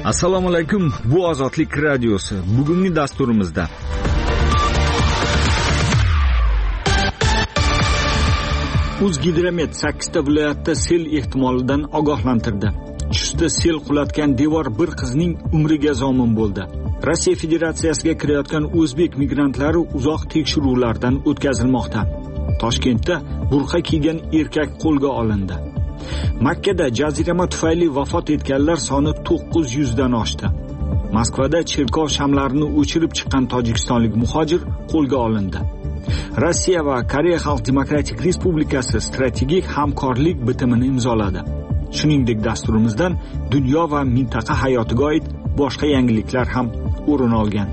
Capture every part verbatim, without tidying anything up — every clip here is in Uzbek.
Assalomu alaykum, bu Ozodlik radiosi. Bugungi dasturimizda O'zgidromet sakkizta viloyatda sel ehtimolidan ogohlantirdi. Chustda sel qulatgan devor bir qizning umriga zomin bo'ldi. Rossiya Federatsiyasiga kirayotgan o'zbek migrantlari uzoq tekshiruvlardan o'tkazilmoqda. Toshkentda burqa kiygan erkak qo'lga olindi. Makkada jazirama tufayli vafot etganlar soni to'qqiz yuz dan oshdi. Moskvada cherkov shamlarini o'chirib chiqqan tojikistonlik muhojir qo'lga olindi. Rossiya va Koreya Xalq Demokratik Respublikasi strategik hamkorlik bitimini imzoladi. Shuningdek, dasturimizdan dunyo va mintaqa hayotiga oid boshqa yangiliklar ham o'rin olgan.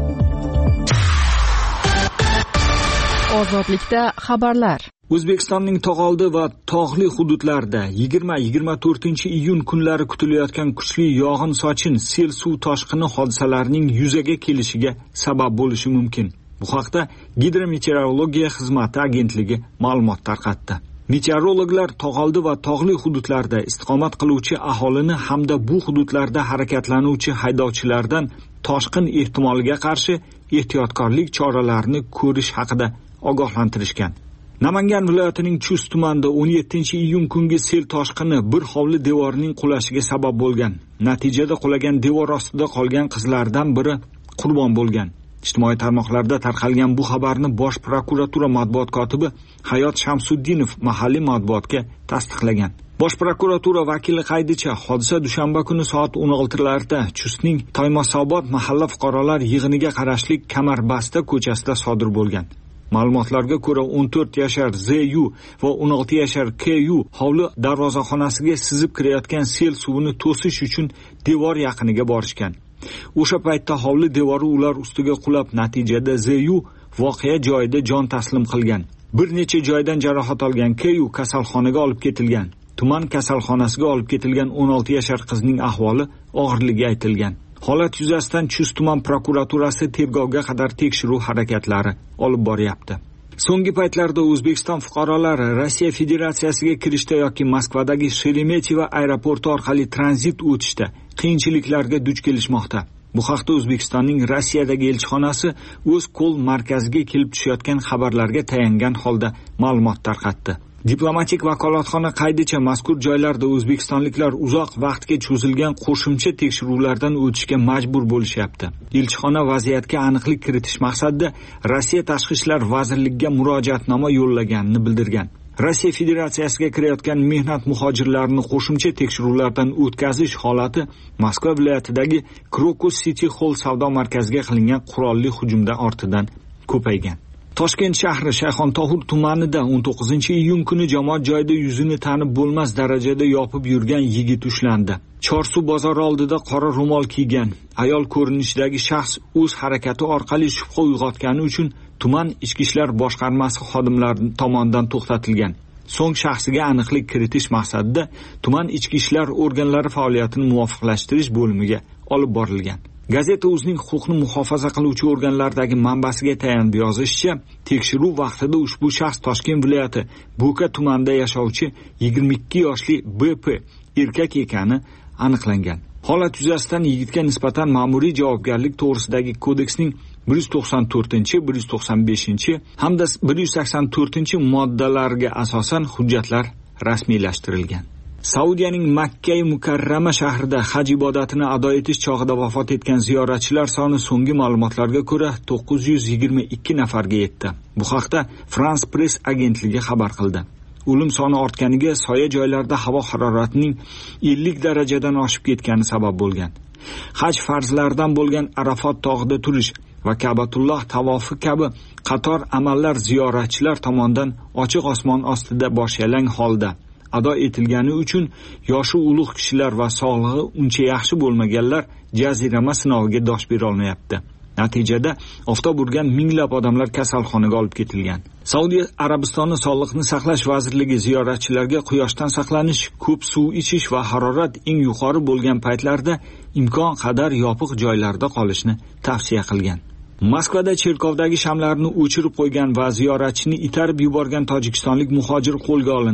Ozodlikda xabarlar. O'zbekistonning tog'oldi va tog'li hududlarida yigirma yigirma to'rtinchi iyun kunlari kutilayotgan kuchli yog'in-sochin, sel suv toshqini hodisalarining yuzaga kelishiga sabab bo'lishi mumkin. Bu haqda Gidrometeorologiya xizmati agentligi ma'lumot tarqatdi. Meteorologlar tog'oldi va tog'li hududlarda istiqomat qiluvchi aholini hamda bu hududlarda harakatlanuvchi haydovchilardan toshqin ehtimoliga qarshi ehtiyotkorlik choralarini ko'rish haqida ogohlantirishgan. Namangan viloyatining Chust tumanida o'n yettinchi iyun kungi sel toshqini bir hovli devorining qulashiga sabab bo'lgan. Natijada qulagan devor ostida qolgan qizlardan biri qurbon bo'lgan. Ijtimoiy tarmoqlarda tarqalgan bu xabarni Bosh prokuratura matbuot kotibi Hayot Shamsuddinov mahalliy matbuotga tasdiqlagan. Bosh prokuratura vakili qaydicha, hodisa dushanba kuni soat o'n oltilarda Chustning Toymosobod mahalla fuqarolar yig'iniga qarashli Kamarbasta ko'chasida sodir bo'lgan. Ma'lumotlarga ko'ra o'n to'rt yashar Z U va o'n olti yashar K U hovli darvozaxonasiga sizib kirayotgan sel suvini to'sish uchun devor yaqiniga borishgan. O'sha paytda hovli devori ular ustiga qulab, natijada Z U voqea joyida jon taslim qilgan. Bir necha joydan jarohat olgan K U kasalxonaga olib ketilgan. Tuman kasalxonasiga olib ketilgan o'n olti yashar qizning ahvoli og'irligi aytilgan. Holat yuzasidan Chust tuman prokuraturasi tergovga qadar tekshiruv harakatlari olib boryapti. So'nggi paytlarda O'zbekiston fuqarolari Rossiya Federatsiyasiga kirishda yoki Moskvadagi Sheremetyevo aeroporti orqali tranzit o'tishda qiyinchiliklarga duch kelishmoqda. Bu haqda O'zbekistonning Rossiyadagi elchixonasi o'z qo'l markaziga kelib tushayotgan xabarlarga tayangan holda ma'lumot tarqatdi. Diplomatik vakolatxona qaydicha, mazkur joylarda o'zbekistonliklar uzoq vaqtga cho'zilgan qo'shimcha tekshiruvlardan o'tishga majbur bo'lishyapti. Elchixona vaziyatga aniqlik kiritish maqsadida Rossiya Tashqi ishlar vazirligiga murojaatnoma yo'llaganini bildirgan. Rossiya Federatsiyasiga kirayotgan mehnat muhojirlarini qo'shimcha tekshiruvlardan o'tkazish holati Moskva viloyatidagi Krokus City Hall savdo markaziga qilingan qurolli hujumdan ortidan ko'paygan. Toshkent shahri Shayxontohur tumanida o'n to'qqizinchi iyun kuni jamoat joyida yuzini tanib bo'lmas darajada yopib yurgan yigit ushlandi. Chorsu bozori oldida qora ro'mol kiygan ayol ko'rinishidagi shaxs o'z harakati orqali shubha uyg'otgani uchun tuman ichki ishlar boshqarmasi xodimlari tomonidan to'xtatilgan. So'ng shaxsiga aniqlik kiritish maqsadida tuman ichki ishlar organlari faoliyatini muvofiqlashtirish bo'limiga olib borilgan. Gazeta o'zining huquqni muhofaza qiluvchi organlardagi manbasiga tayanib yozishicha, tekshiruv vaqtida ushbu shaxs Toshkent viloyati Bo'ka tumanida yashovchi yigirma ikki yoshli B P erkak ekani aniqlangan. Holat yuzasidan yigitga nisbatan ma'muriy javobgarlik to'g'risidagi kodeksning bir yuz to'qson to'rtinchi, bir yuz to'qson beshinchi hamda bir yuz sakson to'rtinchi moddalariga asosan hujjatlar rasmiylashtirilgan. Saudiyaning Makka-i Mukarrama shahrida haj ibodatini ado etish chog'ida vafot etgan ziyoratchilar soni so'nggi ma'lumotlarga ko'ra to'qqiz yuz yigirma ikki nafarga yetdi. Bu haqda France Press agentligi xabar qildi. O'lim soni ortganiga soya joylarda havo haroratining ellik darajadan oshib ketgani sabab bo'lgan. Haj farzlaridan bo'lgan Arafot tog'ida turish va Ka'batulloh tavofi kabi qator amallar ziyoratchilar tomonidan ochiq osmon ostida boshyalang holda ado etilgani uchun yoshi ulug' kishilar va sog'lig'i uncha yaxshi bo'lmaganlar jazirama sinoviga dosh bera olmayapti. Natijada oftob urgan minglab odamlar kasalxonaga olib ketilgan. Saudiya Arabistoni Sog'liqni saqlash vazirligi ziyoratchilarga quyoshdan saqlanish, ko'p suv ichish va harorat eng yuqori bo'lgan paytlarda imkon qadar yopiq joylarda qolishni tavsiya qilgan. Moskvada cherkovdagi shamlarni o'chirib qo'ygan va ziyoratchini itarib yuborgan tojikistonlik muhojir qo'lga olindi.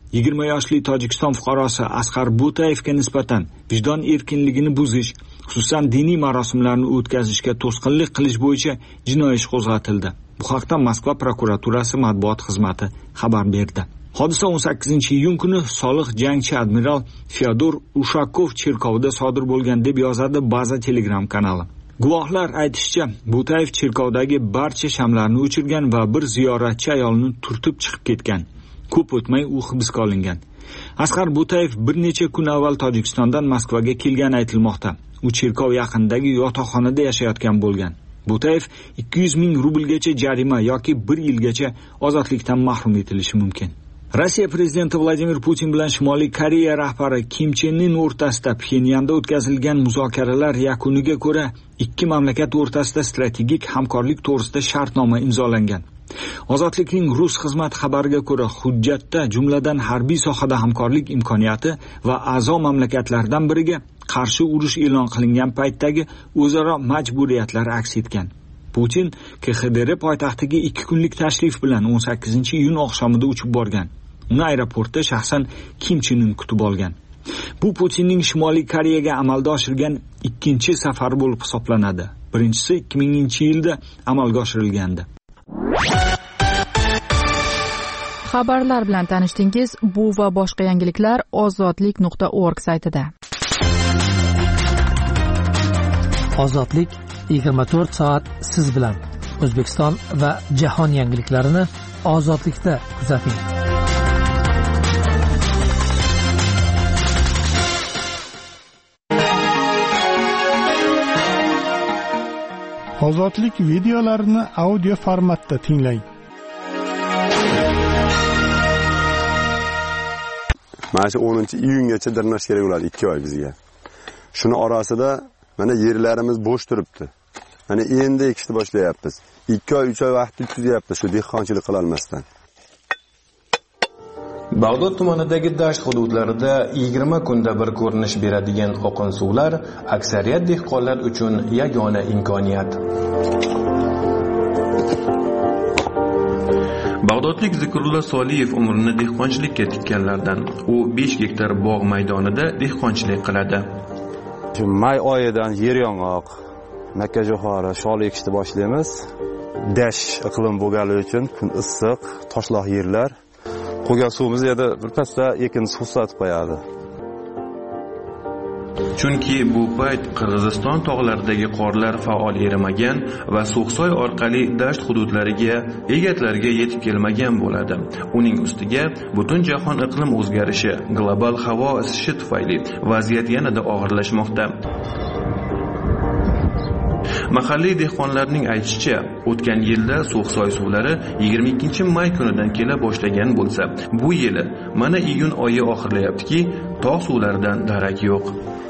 yigirma yoshli Tojikiston fuqarosi Asqar Bo'tayevga nisbatan vijdon erkinligini buzish, xususan diniy marosimlarni o'tkazishga to'sqinlik qilish bo'yicha jinoiy ish qo'zg'atildi. Bu haqda Moskva prokuraturasi matbuot xizmati xabar berdi. Hodisa o'n sakkizinchi iyun kuni soliq jangchi admiral Fyodor Ushakov cherkovida sodir bo'lgan deb yozadi Baza Telegram kanali. Guvohlar aytishicha, Bo'tayev cherkovdagi barcha shamlarni o'chirgan va bir ziyoratchi ayolni turtib chiqib ketgan. Ko'p o'tmay u hibsga olingan. Asqar Bo'tayev bir necha kun avval Tojikistondan Moskvaga kelgani aytilmoqda. U cherkov yaqinidagi yotoqxonada yashayotgan bo'lgan. Bo'tayev ikki yuz ming rublgacha jarima yoki bir yilgacha ozodlikdan mahrum etilishi mumkin. Rossiya prezidenti Vladimir Putin bilan Shimoliy Koreya rahbari Kim Chen In o'rtasida Pxenyanda o'tkazilgan muzokaralar yakuniga ko'ra ikki mamlakat o'rtasida strategik hamkorlik to'g'risida shartnoma imzolangan. Ozodlikning rus xizmat xabariga ko'ra, hujjatda jumladan harbiy sohada hamkorlik imkoniyati va a'zo mamlakatlardan biriga qarshi urush e'lon qilingan paytdagi o'zaro majburiyatlar aks etgan. Putin K X D R poytaxtiga ikki kunlik tashrif bilan o'n sakkizinchi iyun oqshomida uchib borgan. Uni aeroportda shaxsan Kim Chen In kutib olgan. Bu Putinning Shimoliy Koreyaga amalga oshirgan ikkinchi safari bo'lib hisoblanadi. Birinchisi ikki minginchi yilda amalga oshirilgandi. Xabarlar bilan tanishdingiz. Bu va boshqa yangiliklar ozodlik nuqta org saytida. Ozodlik yigirma to'rt soat siz bilan. O'zbekiston va jahon yangiliklarini ozodlikda kuzating. Ozodlik videolarini audio formatda tinglang. Mana shu o'ninchi iyungacha dirnash kerak bo'ladi, ikki oy bizga. Shuni orasida mana yerlarimiz bo'sh turibdi. Mana endi ekishni boshlayapmiz. ikki oy, uch oy vaqt o'tkazyapmiz shu dehqonchilik qila olmasdan. Bag'dod tumanidagi dasht hududlarida yigirma kunda bir ko'rinish beradigan oqin suvlar aksariyat dehqonlar uchun yagona imkoniyat. Bag'dodlik Zikrullo Soliyev umrini dehqonchilikka tikkanlardan. U besh gektar bog' maydonida dehqonchilik qiladi. May oyidan yer yong'oq, makkajo'xori, shol ekishni boshlaymiz. Dash iqlim bo'lgani uchun kun issiq, toshloq yerlar. Qo'ygan suvimizni yana birpasda ekin suv sotib qo'yadi. Chunki bu payt Qirg'iziston tog'laridagi qorlar faol erimagan va So'xsoy orqali dasht hududlariga, egatlarga yetib kelmagan bo'ladi. Uning ustiga butun jahon iqlim o'zgarishi, global havo isishi tufayli vaziyat yanada og'irlashmoqda. Mahalliy dehqonlarning aytishicha, o'tgan yilda So'xsoy suvlari yigirma ikkinchi may kunidan kela boshlagan bo'lsa, bu yili mana iyun oyi oxirlayaptiki, tog' suvlaridan darak yo'q.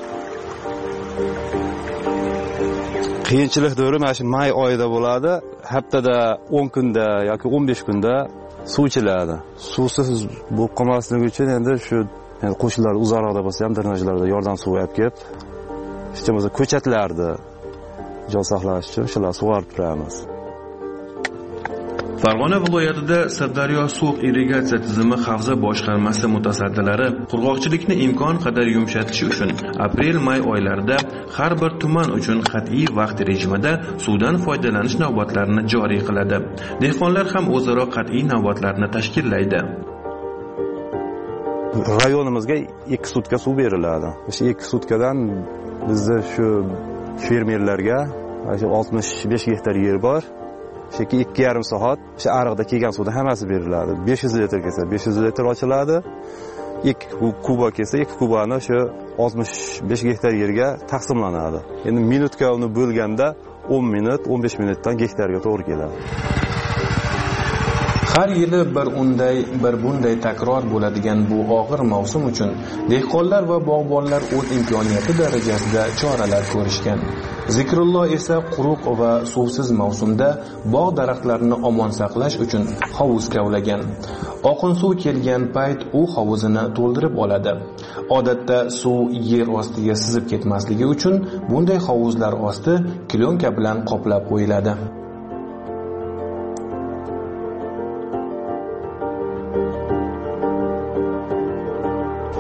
Qiyinchilik davri mana shu may oyida bo'ladi. Haftada o'n kunda yoki o'n besh kunda suv ichiladi. Suvsiz bo'lib qolmasligi uchun endi shu qo'shnilar uzoqroqda bo'lsa ham drenajlarda yordam suvi olib kelib, hech bo'lmasa ko'chatlarni jon saqlash uchun shular sug'orib turamiz. Farg'ona viloyatida Sirdaryo suv irrigatsiya tizimi havza boshqarmasi mutasaddilari qurg'oqchilikni imkon qadar yumshatish uchun aprel-may oylarida har bir tuman uchun qat'iy vaqt rejimida suvdan foydalanish navbatlarini joriy qiladi. Dehqonlar ham o'zaro qat'iy navbatlarni tashkillaydi. Rayonimizga ikki sutka suv beriladi. O'sha ikki sutkadan bizda shu fermerlarga oltmish besh gektar yer bor. Sheki ikki yarim soat o'sha ariqda kelgan suvda hammasi beriladi. besh yuz litr kelsa besh yuz litr ochiladi. ikki kuba kelsa ikki kubani o'sha oltmish besh gektar yerga taqsimlanadi. Endi minutga uni bo'lganda o'n minut, o'n besh minutdan gektarga to'g'ri keladi. Har yili bir unday, bir bunday takror bo'ladigan bu og'ir mavsum uchun dehqonlar va bog'bonlar o'z imkoniyati darajasida choralar ko'rishgan. Zikrullo esa quruq va suvsiz mavsumda bog' daraxtlarini omon saqlash uchun hovuz kavlagan. Oqin suv kelgan payt u hovuzini to'ldirib oladi. Odatda suv yer ostiga sizib ketmasligi uchun bunday hovuzlar osti klonka bilan qoplab qo'yiladi.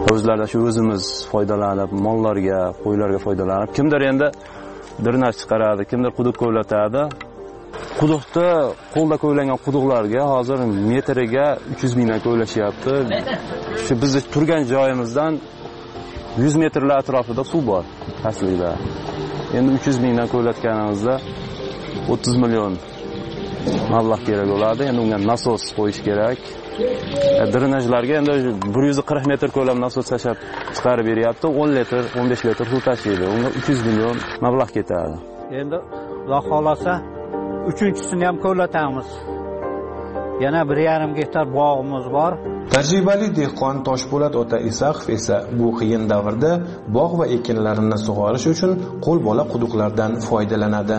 o'zlari shu o'zimiz foydalanib, mollarga, qo'ylarga foydalanib, kimdir endi drenaj chiqaradi, kimdir quduq ko'latadi. Quduqda qo'lda ko'ylangan quduqlarga hozir metriga uch yuz mingdan ko'ylashyapti. Shu biz turgan joyimizdan yuz metrlar atrofida suv bor, pastlikda. Endi uch yuz mingdan ko'latganimizda o'ttiz million mablag' kerak bo'ladi. Endi unga nasos qo'yish kerak. Drenajlarga endi bir yuz qirq metr ko'lam nasos tashab chiqarib beryapti. o'n litr, o'n besh litr suv tashiydi. Unga uch yuz million mablag' ketadi. Endi Xudo xolasa uchinchisini ham ko'latamiz. Yana bir yarim gektar bog'imiz bor. Tajribali dehqon Toshpo'lat ota Isaqov esa bu qiyin davrda bog' va ekinlarini sug'orish uchun qo'l bola quduqlardan foydalanadi.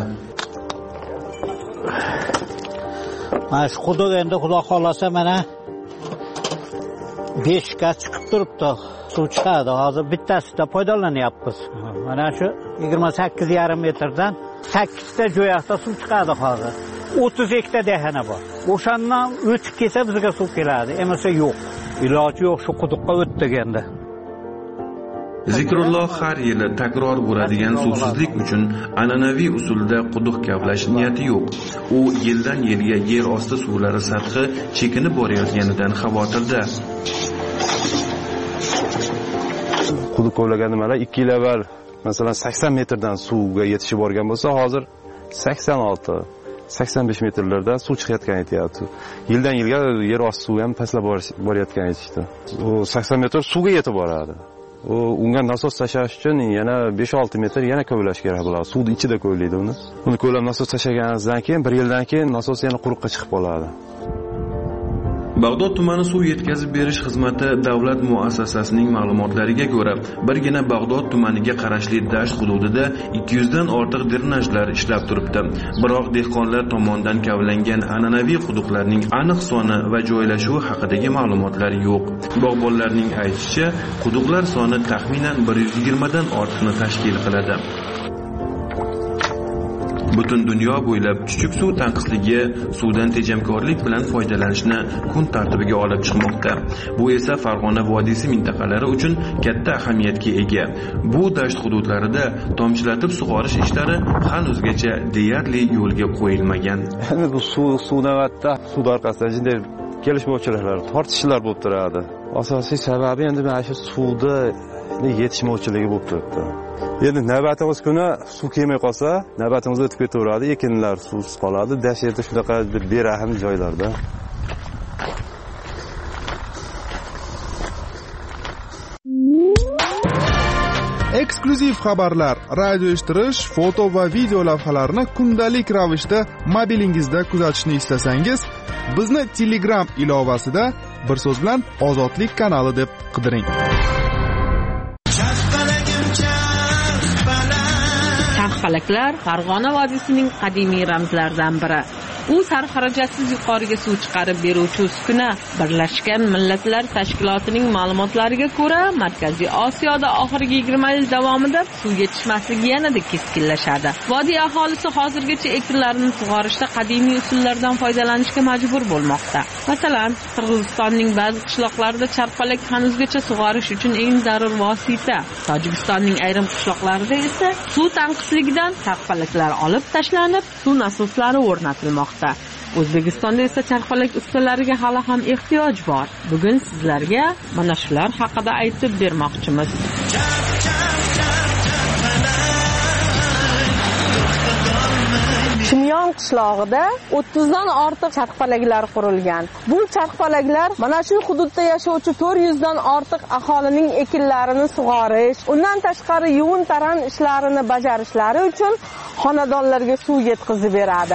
Mana shu quduq endi Xudo xolasa mana besh ga chiqib turibdi. Suv chiqadi. Hozir bittasida foydalanyapmiz. Mana shu yigirma sakkiz yarim metrdan sakkiz ta jo'yaqda suv chiqadi hozir. o'ttiz hektar dehana bor. O'shandan o'tib kelsa bizga suv keladi. Emas yo'q. Iloji yo'q, shu quduqqa o'tdik endi. Zikrulloh har yili takror bo'ladigan suvsizlik uchun an'anaviy usulda quduq kavlash niyati yo'q. U yildan yilga yer osti suvlari sathi chekinib borayotganidan xavotirda. Quduq kovlagan nimalar ikki yil avval masalan sakson metrdan suvga yetishib borgan bo'lsa, hozir sakson olti sakson besh metrlarda suv chiqayotgan aytyapti. Yildan yilga yer osti suvi ham pastlab borayotgan aytishdi. U sakson metr suvga yetib boradi. U unga nasos tashash uchun yana besh olti metr yana kovlash kerak bo'ladi. Suvni ichida kovlaydi uni. Uni kovlab nasos tashaganingizdan keyin bir yildan keyin nasos yana quruqqa chiqib qoladi. Bag'dod tumani suv yetkazib berish xizmati davlat muassasasining ma'lumotlariga ko'ra, birgina Bag'dod tumaniga qarashli dasht hududida ikki yuz dan ortiq drenajlar ishlab turibdi. Biroq dehqonlar tomonidan kavlangan an'anaviy quduqlarning aniq soni va joylashuvi haqidagi ma'lumotlar yo'q. Bog'bonlarning aytishicha, quduqlar soni taxminan bir yuz yigirma dan ortiqni tashkil qiladi. Butun dunyo bo'ylab chuchuk suv tanqisligi suvdan tejamkorlik bilan foydalanishni kun tartibiga olib chiqmoqda. Bu esa Farg'ona vodiysi mintaqalari uchun katta ahamiyatga ega. Bu dasht hududlarida tomchilatib sug'orish ishlari hanuzgacha deyarli yo'lga qo'yilmagan. Endi bu suv suvnavatda suv orqasida shunday kelishmovchiliklar, tortishishlar bo'lib turadi. Asosiy sababi endi mana shu suvda yetishmovchiligi bo'lib turibdi. Endi navbatimiz kuni suv kelmay qolsa, navbatimiz o'tib ketaveradi, ekinlar suvsiz qoladi. Dashtda shunaqa bir berahm joylarda. Eksklyuziv xabarlar, radio eshittirish, foto va video lavhalarni kundalik ravishda mobilingizda kuzatishni istasangiz, bizni Telegram ilovasida bir so'z bilan Ozodlik kanali deb qidiring. Charxpalaklar Farg'ona vodiysining qadimiy ramzlaridan biri. U sarxarajatsiz yuqoriga suv chiqarib beruvchi uskuna. Birlashgan Millatlar Tashkilotining ma'lumotlariga ko'ra, Markaziy Osiyoda oxirgi yigirma yil davomida suv yetishmasligi yanada keskinlashadi. Vodiy aholisi hozirgacha ekinlarini sug'orishda qadimiy usullardan foydalanishga majbur bo'lmoqda. Masalan, Qirg'izistonning ba'zi qishloqlarida charxpalak hanuzgacha sug'orish uchun eng zarur vosita. Tojikistonning ayrim qishloqlarida esa suv tanqisligidan charxpalaklar olib tashlanib, suv nasoslari o'rnatilmoqda. O'zbekistonda esa charxpalak ustalariga hali ham ehtiyoj bor. Bugun sizlarga mana shular haqida aytib bermoqchimiz. Chimyon qishlog'ida o'ttiz dan ortiq charxpalaklar qurilgan. Bu charxpalaklar mana shu hududda yashovchi to'rt yuz dan ortiq aholining ekinlarini sug'orish, undan tashqari yuvin-taran ishlarini bajarishlari uchun xonadonlarga suv yetkazib beradi.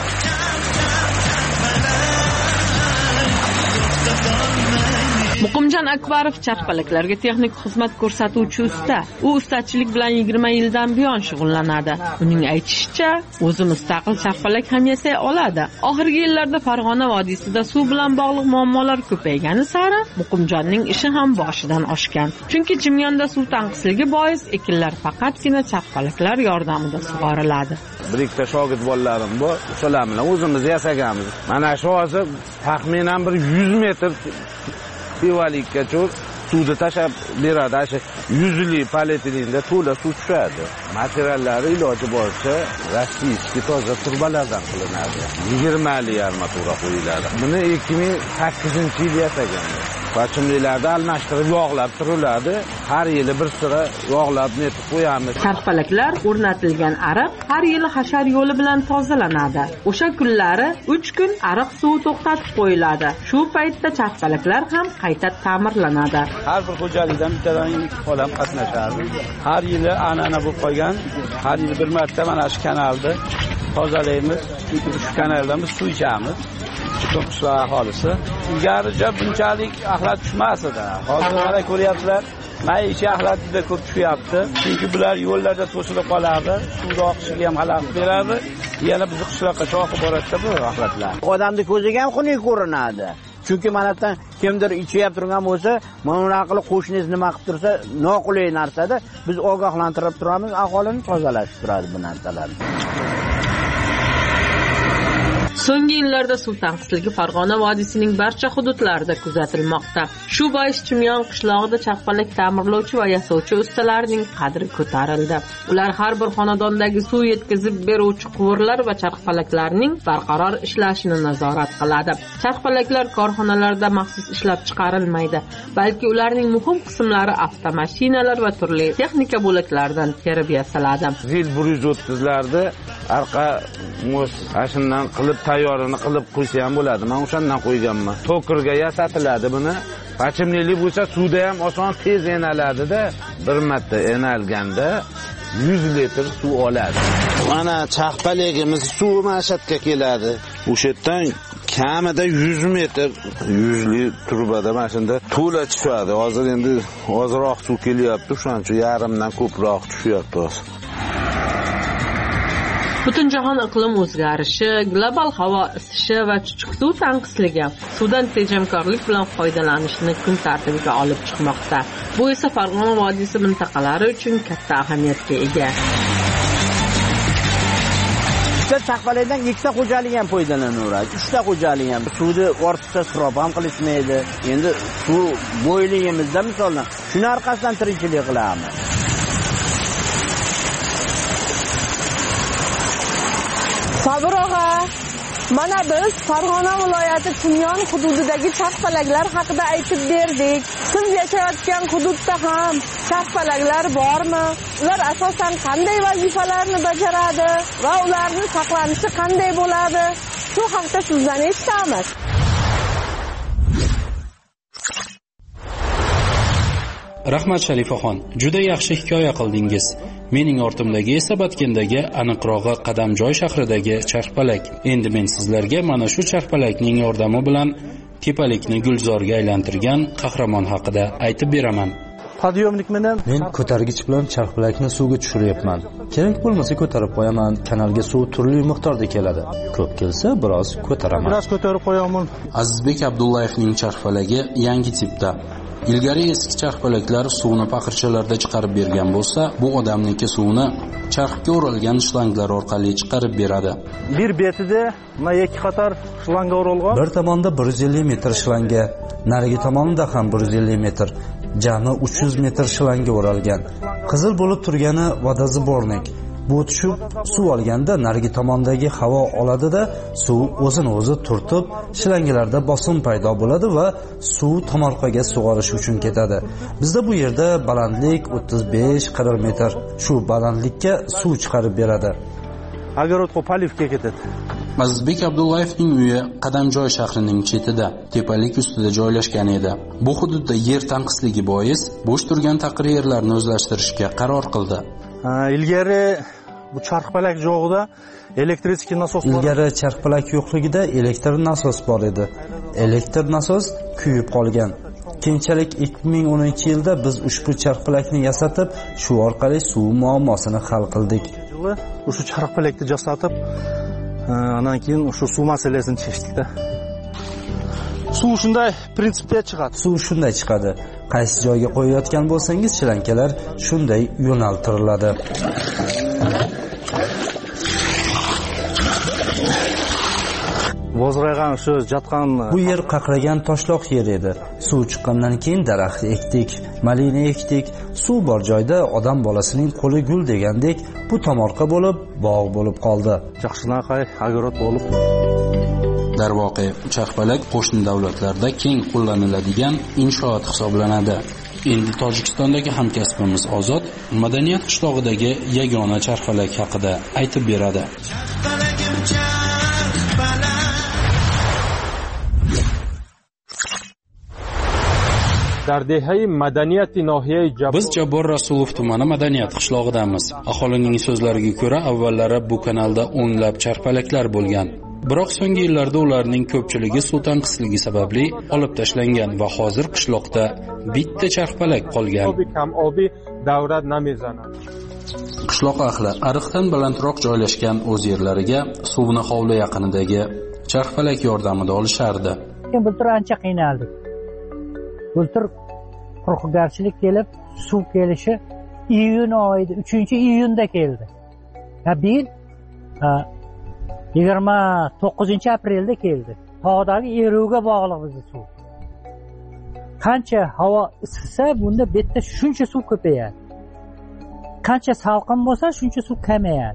Muqimjon Akbarov charxpalaklarga texnik xizmat ko'rsatuvchi usta. U ustachilik bilan yigirma yildan buyon shug'ullanadi. Uning aytishicha, o'zi mustaqil charxpalak ham yasay oladi. Oxirgi yillarda Farg'ona vodiysida suv bilan bog'liq muammolar ko'paygani sari Muqimjonning ishi ham boshidan oshgan. Chunki Chimyonda suv tanqisligi bois ekinlar faqatgina charxpalaklar yordamida sug'oriladi. Bir ikkita shogird bolalarim bor, o'shalar bilan o'zimiz yasaganmiz. Mana shu hozir taxminan bir yuz metr pivalikka cho'z suvni tashab beradi. O'sha yuzli polietilenda to'la suv tushadi. Materiallari iloji boricha rossiyskiy toza turbalardan qilinadi. yigirma li armatura qo'yiladi. Buni ikki ming sakkizinchi yil yasaganlar. Pachimliklarda almashtirib yog'lab turiladi. Har yili bir sira yog'lab netib qo'yamiz. Charxpalaklar o'rnatilgan ariq har yili hashar yo'li bilan tozalanadi. O'sha kunlari uch kun ariq suvi to'xtatib qo'yiladi. Shu paytda charxpalaklar ham qayta ta'mirlanadi. Har bir xo'jalikdan bittadan odam qatnashardi. Har yili an'ana bo'lib qolgan. Har yili bir marta mana shu kanalni tozalaymiz. Shu kanaldan biz suv ichamiz. Qishloq aholisi ilgaricha bunchalik axlat tushmas edi. Hozir mana ko'ryapsizlar, maishiy axlat juda ko'p tushyapti. Chunki bular yo'llarda to'silib qoladi, suvni oqishiga ham xalaqit beradi. Yana bizni qishloqqa cho'qib boradi bu axlatlar. Odamning ko'ziga ham xunuk ko'rinadi. Chunki manatdan kimdir ichyap turgan bo'lsa, mana bunaqa qilib qo'shningiz nima qilib tursa, noqulay narsada biz ogohlantirib turamiz, aholini tozalashib turadi bu narsalarni. So'nggi yillarda suv tanqisligi Farg'ona vodiysining barcha hududlarida kuzatilmoqda. Shu bois Chimyon qishlog'ida charxpalak ta'mirlovchi va yasovchi ustalarning qadri ko'tarildi. Ular har bir xonadondagi suv yetkazib beruvchi quvurlar va charxpalaklarning barqaror ishlashini nazorat qiladi. Charxpalaklar korxonalarda maxsus ishlab chiqarilmaydi, balki ularning muhim qismlari avtomashinalar va turli texnika bo'laklaridan terib yasaladi. Zil bir yuz o'ttizlarda arqa mos ashundan qilib tayyorini qilib qo'ysa ham bo'ladi. Men o'shandan qo'yganman. To'kirga yasatiladi buni. Pachimlilik bo'lsa suvda ham oson tez enaladi-da. Bir marta enalganda yuz litr suv oladi. Mana charxpalagimiz suv mashatga keladi. O'sha yerdan kamida yuz metr yuzli turbada mana shunda to'la tushadi. Hozir endi ozroq suv kelyapti, shuning uchun yarimdan ko'proq tushyapti hozir. Butun jahon iqlim o'zgarishi, global havo isishi va chuchuk suv tanqisligi suvdan tejamkorlik bilan foydalanishni kun tartibiga olib chiqmoqda. Bu esa Farg'ona vodiysi mintaqalari uchun katta ahamiyatga ega. Charxpalakdan ikkita xo'jalik ham foydalanaveradi. Uchta xo'jalik ham. Suvni ortiqcha isrof ham qilishmaydi. Endi suv bo'yligimizda misoldan shuni orqasidan tirikchilik qilamiz. Sabir og'a, mana biz Farg'ona viloyati Chimyon hududidagi charxpalaklar haqida aytib berdik. Siz yashayotgan hududda ham charxpalaklar bormi? Ular asosan qanday vazifalarni bajaradi va ularning saqlanishi qanday bo'ladi? Shu haqda sizdan eshitamiz. Rahmat Sharifaxon, juda yaxshi hikoya qildingiz. Mening ortimdagi esa Batkendagi, aniqrog'i Qadamjoy shahridagi charxpalak. Endi men sizlarga mana shu charxpalakning yordami bilan tepalikni gulzorga aylantirgan qahramon haqida aytib beraman. Podyomnik bilan men ko'targich bilan charxpalakni suvga tushiryapman. Kerak bo'lmasa ko'tarib qo'yaman. Kanalga suv turli miqdorda keladi. Ko'p kelsa biroz ko'taraman. Biroz ko'tarib qo'yaman. Azizbek Abdullayevning charxpalagi yangi tipda. Ilgari eski charxpalaklar suvni paqirchalarda chiqarib bergan bo'lsa, bu odamniki suvni charxga o'ralgan shlanglar orqali chiqarib beradi. Bir betida mana ikki qator shlanga o'ralgan. Bir tomonda bir yuz ellik metr shlanga, narigi tomonda ham bir yuz ellik metr, jami uch yuz metr shlanga o'ralgan. Qizil bo'lib turgani vodozabornik. Bu tushib suv olganda narigi tomondagi havo oladida suv o'zini o'zi turtib, shlangalarda bosim paydo bo'ladi va suv tomorqaga sug'orish uchun ketadi. Bizda bu yerda balandlik o'ttiz besh qirq metr. Shu balandlikka suv chiqarib beradi. Agarotga palivga ketadi. Azizbek Abdullayevning uyi Qadamjoy shahrining chetida, tepalik ustida joylashgan edi. Bu hududda yer tanqisligi bois bo'sh turgan taqir yerlarni o'zlashtirishga qaror qildi. Ilgari bu charxpalak jo'g'ida elektrический nasos bor. Ilgari charxpalak yo'qligida elektr nasos bor edi. Elektr nasos kuyib qolgan. Keyinchalik ikki ming o'ninchi yilda biz ushbu charxpalakni yasatib, shu orqali suv muammosini hal qildik. O'sha charxpalakni jasatib, andan keyin o'sha suv masalasini chechdikda. Suv shunday prinsipda chiqadi. Suv shunday chiqadi. Qaysi joyga qo'yayotgan bo'lsangiz, shlankalar shunday yo'naltiriladi. Vozragan shu jatgan bu yer qaqragan toshloq yer edi. suv chiqqandan keyin daraxt ekdik, malina ekdik. Suv bor joyda odam bolasining qo'li gul degandek bu tomorqa bo'lib, bog' bo'lib qoldi. Yaxshinaqa agorot bo'lib. Darvoqe, charxpalak qo'shni davlatlarda keng qo'llaniladigan inshoot hisoblanadi. Endi Tojikistondagi hamkasbimiz Ozod madaniyat qishlog'idagi yagona charxpalak haqida aytib beradi. در دهه مدنیت ناحیه جبار Biz Jabor Rasulov tumani madaniyat qishlog'idamiz. Aholining so'zlariga ko'ra, avvallari bu kanalda o'nlab charxpalaklar bo'lgan. Biroq so'nggi yillarda ularning ko'pchiligi suv tanqisligi sababli olib tashlangan va hozir qishloqda bitta charxpalak qolgan. Qishloq ahli ariqdan balandroq joylashgan o'z yerlariga suvni hovli yaqinidagi charxpalak yordamida olishardi. Bultur ancha qiynaldik. Bultur quruqgarchilik kelib, suv kelishi iyun oyida, uchinchi iyunda keldi. Ha bir yigirma to'qqizinchi aprelda keldi. Tog'dagi eruvga bog'liq bizning suv. Qancha havo isisa, bunda bitta shuncha suv ko'payadi. Qancha salqin bo'lsa, shuncha suv kamayadi.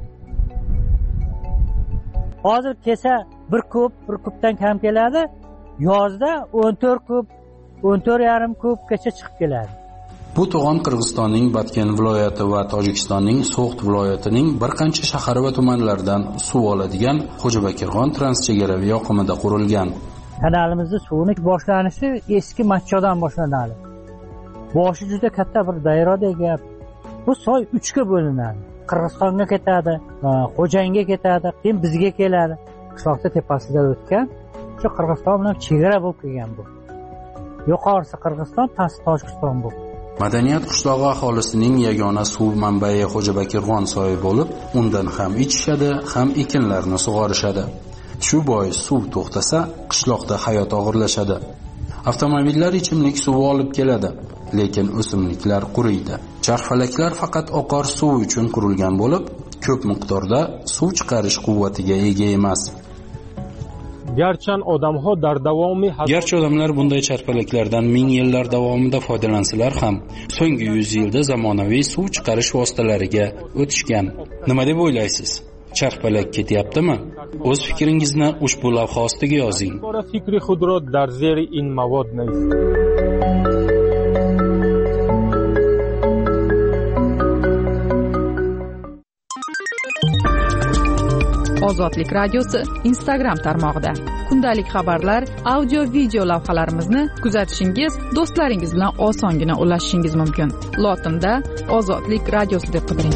Hozir kelsa bir kub, bir kubdan kam keladi. Yozda o'n to'rt kub, o'n to'rt yarim kubgacha chiqib keladi. Bu to'g'on Qirg'izistonning Batken viloyati va Tojikistonning So'g'd viloyatining bir qancha shahar va tumanlaridan suv oladigan Xo'jabakirg'on transchegaraviy oqimida qurilgan. Kanalimizning suvning boshlanishi eski Matchodan boshlanadi. Boshi juda katta bir dayrodek gap. Bu soy uchga bo'linadi. Qirg'izistonga ketadi, Xo'janga ketadi, keyin bizga keladi. Qishloqda tepasida o'tgan, shu Qirg'iziston bilan chegara bo'lib kelgan bu. Yuqorisi Qirg'iziston, pasti Tojikiston bu. Madaniyat qishlog'i aholisining yagona suv manbai Xo'jabakirg'on soyi bo'lib, undan ham ichishadi, ham ekinlarni sug'orishadi. Shu bois suv to'xtasa, qishloqda hayot og'irlashadi. Avtomobillar ichimlik suvi olib keladi, lekin o'simliklar quriydi. Charxpalaklar faqat oqar suv uchun qurilgan bo'lib, ko'p miqdorda suv chiqarish quvvatiga ega emas. Garchi odamlar bunday charxpalaklardan ming yillar davomida foydalansalar ham, so'nggi yuz yilda zamonaviy suv chiqarish vositalariga o'tishgan. Nima deb o'ylaysiz? Charxpalak ketyaptimi? O'z fikringizni ushbu lavha ostiga yozing. Ozodlik radiosi Instagram tarmog'ida. Kundalik xabarlar, audio video lavhalarimizni kuzatishingiz, do'stlaringiz bilan osongina ulashishingiz mumkin. Lotinda Ozodlik radiosi deb qidiring.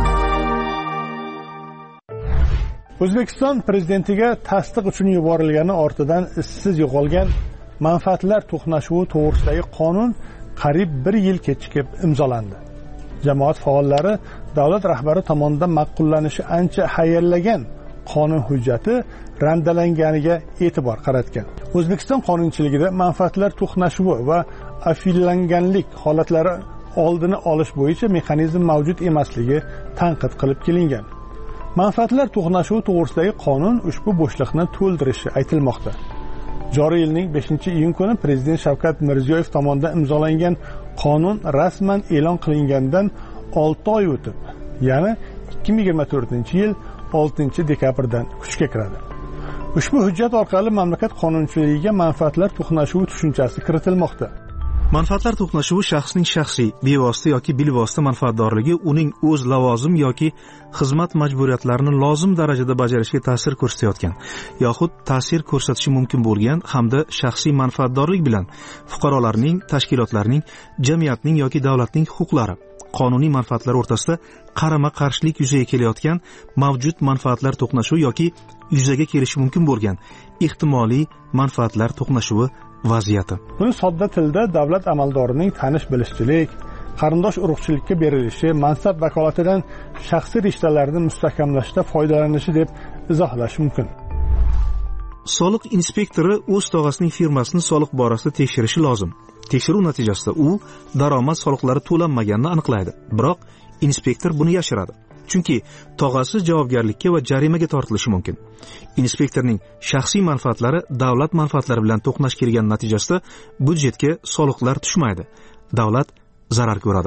O'zbekiston prezidentiga tasdiq uchun yuborilgani ortidan izsiz yo'qolgan manfaatlar to'qnashuvi to'g'risidagi qonun qariyb bir yil kechikib imzolandi. Jamoat faollari davlat rahbari tomonidan ma'qullanishi ancha hayallagan qonun hujjati randalanganiga e'tibor qaratgan. O'zbekiston qonunchiligida manfaatlar to'qnashuvi va afillanganlik holatlari oldini olish bo'yicha mexanizm mavjud emasligi tanqid qilib kelingan. Manfaatlar to'qnashuvi to'g'risidagi qonun ushbu bo'shliqni to'ldirishi aytilmoqda. Joriy yilning beshinchi iyun kuni Prezident Shavkat Mirziyoyev tomonidan imzolangan qonun rasman e'lon qilingandan olti oy o'tib, ya'ni ikki ming yigirma to'rtinchi yil oltinchi dekabrdan kuchga kiradi. Ushbu hujjat orqali mamlakat qonunchiligiga manfaatlar to'qnashuvi tushunchasi kiritilmoqda. Manfaatlar to'qnashuvi shaxsning shaxsiy, bevosita yoki bilvosita manfaatdorligi uning o'z lavozim yoki xizmat majburiyatlarini lozim darajada bajarishga ta'sir ko'rsatayotgan yoxud ta'sir ko'rsatishi mumkin bo'lgan hamda shaxsiy manfaatdorlik bilan fuqarolarning, tashkilotlarning, jamiyatning yoki davlatning huquqlari, qonuniy manfaatlar o'rtasida qarama-qarshilik yuzaga kelayotgan mavjud manfaatlar to'qnashuvi yoki yuzaga kelishi mumkin bo'lgan ehtimoliy manfaatlar to'qnashuvi vaziyati. Buni sodda tilda davlat amaldorining tanish-bilishchilik, qarindosh urug'chilikka berilishi, mansab vakolatidan shaxsiy rishtalarni mustahkamlashda foydalanishi deb izohlash mumkin. Soliq inspektori o'z tog'asining firmasini soliq borasida tekshirishi lozim. Tekshiruv natijasida u daromad soliqlari to'lanmaganini aniqlaydi. Biroq inspektor buni yashiradi. chunki tog'asi javobgarlikka va jarimaga tortilishi mumkin. Inspektorning shaxsiy manfaatlari davlat manfaatlari bilan to'qnash kelgan natijasida byudjetga soliqlar tushmaydi. Davlat zarar ko'radi.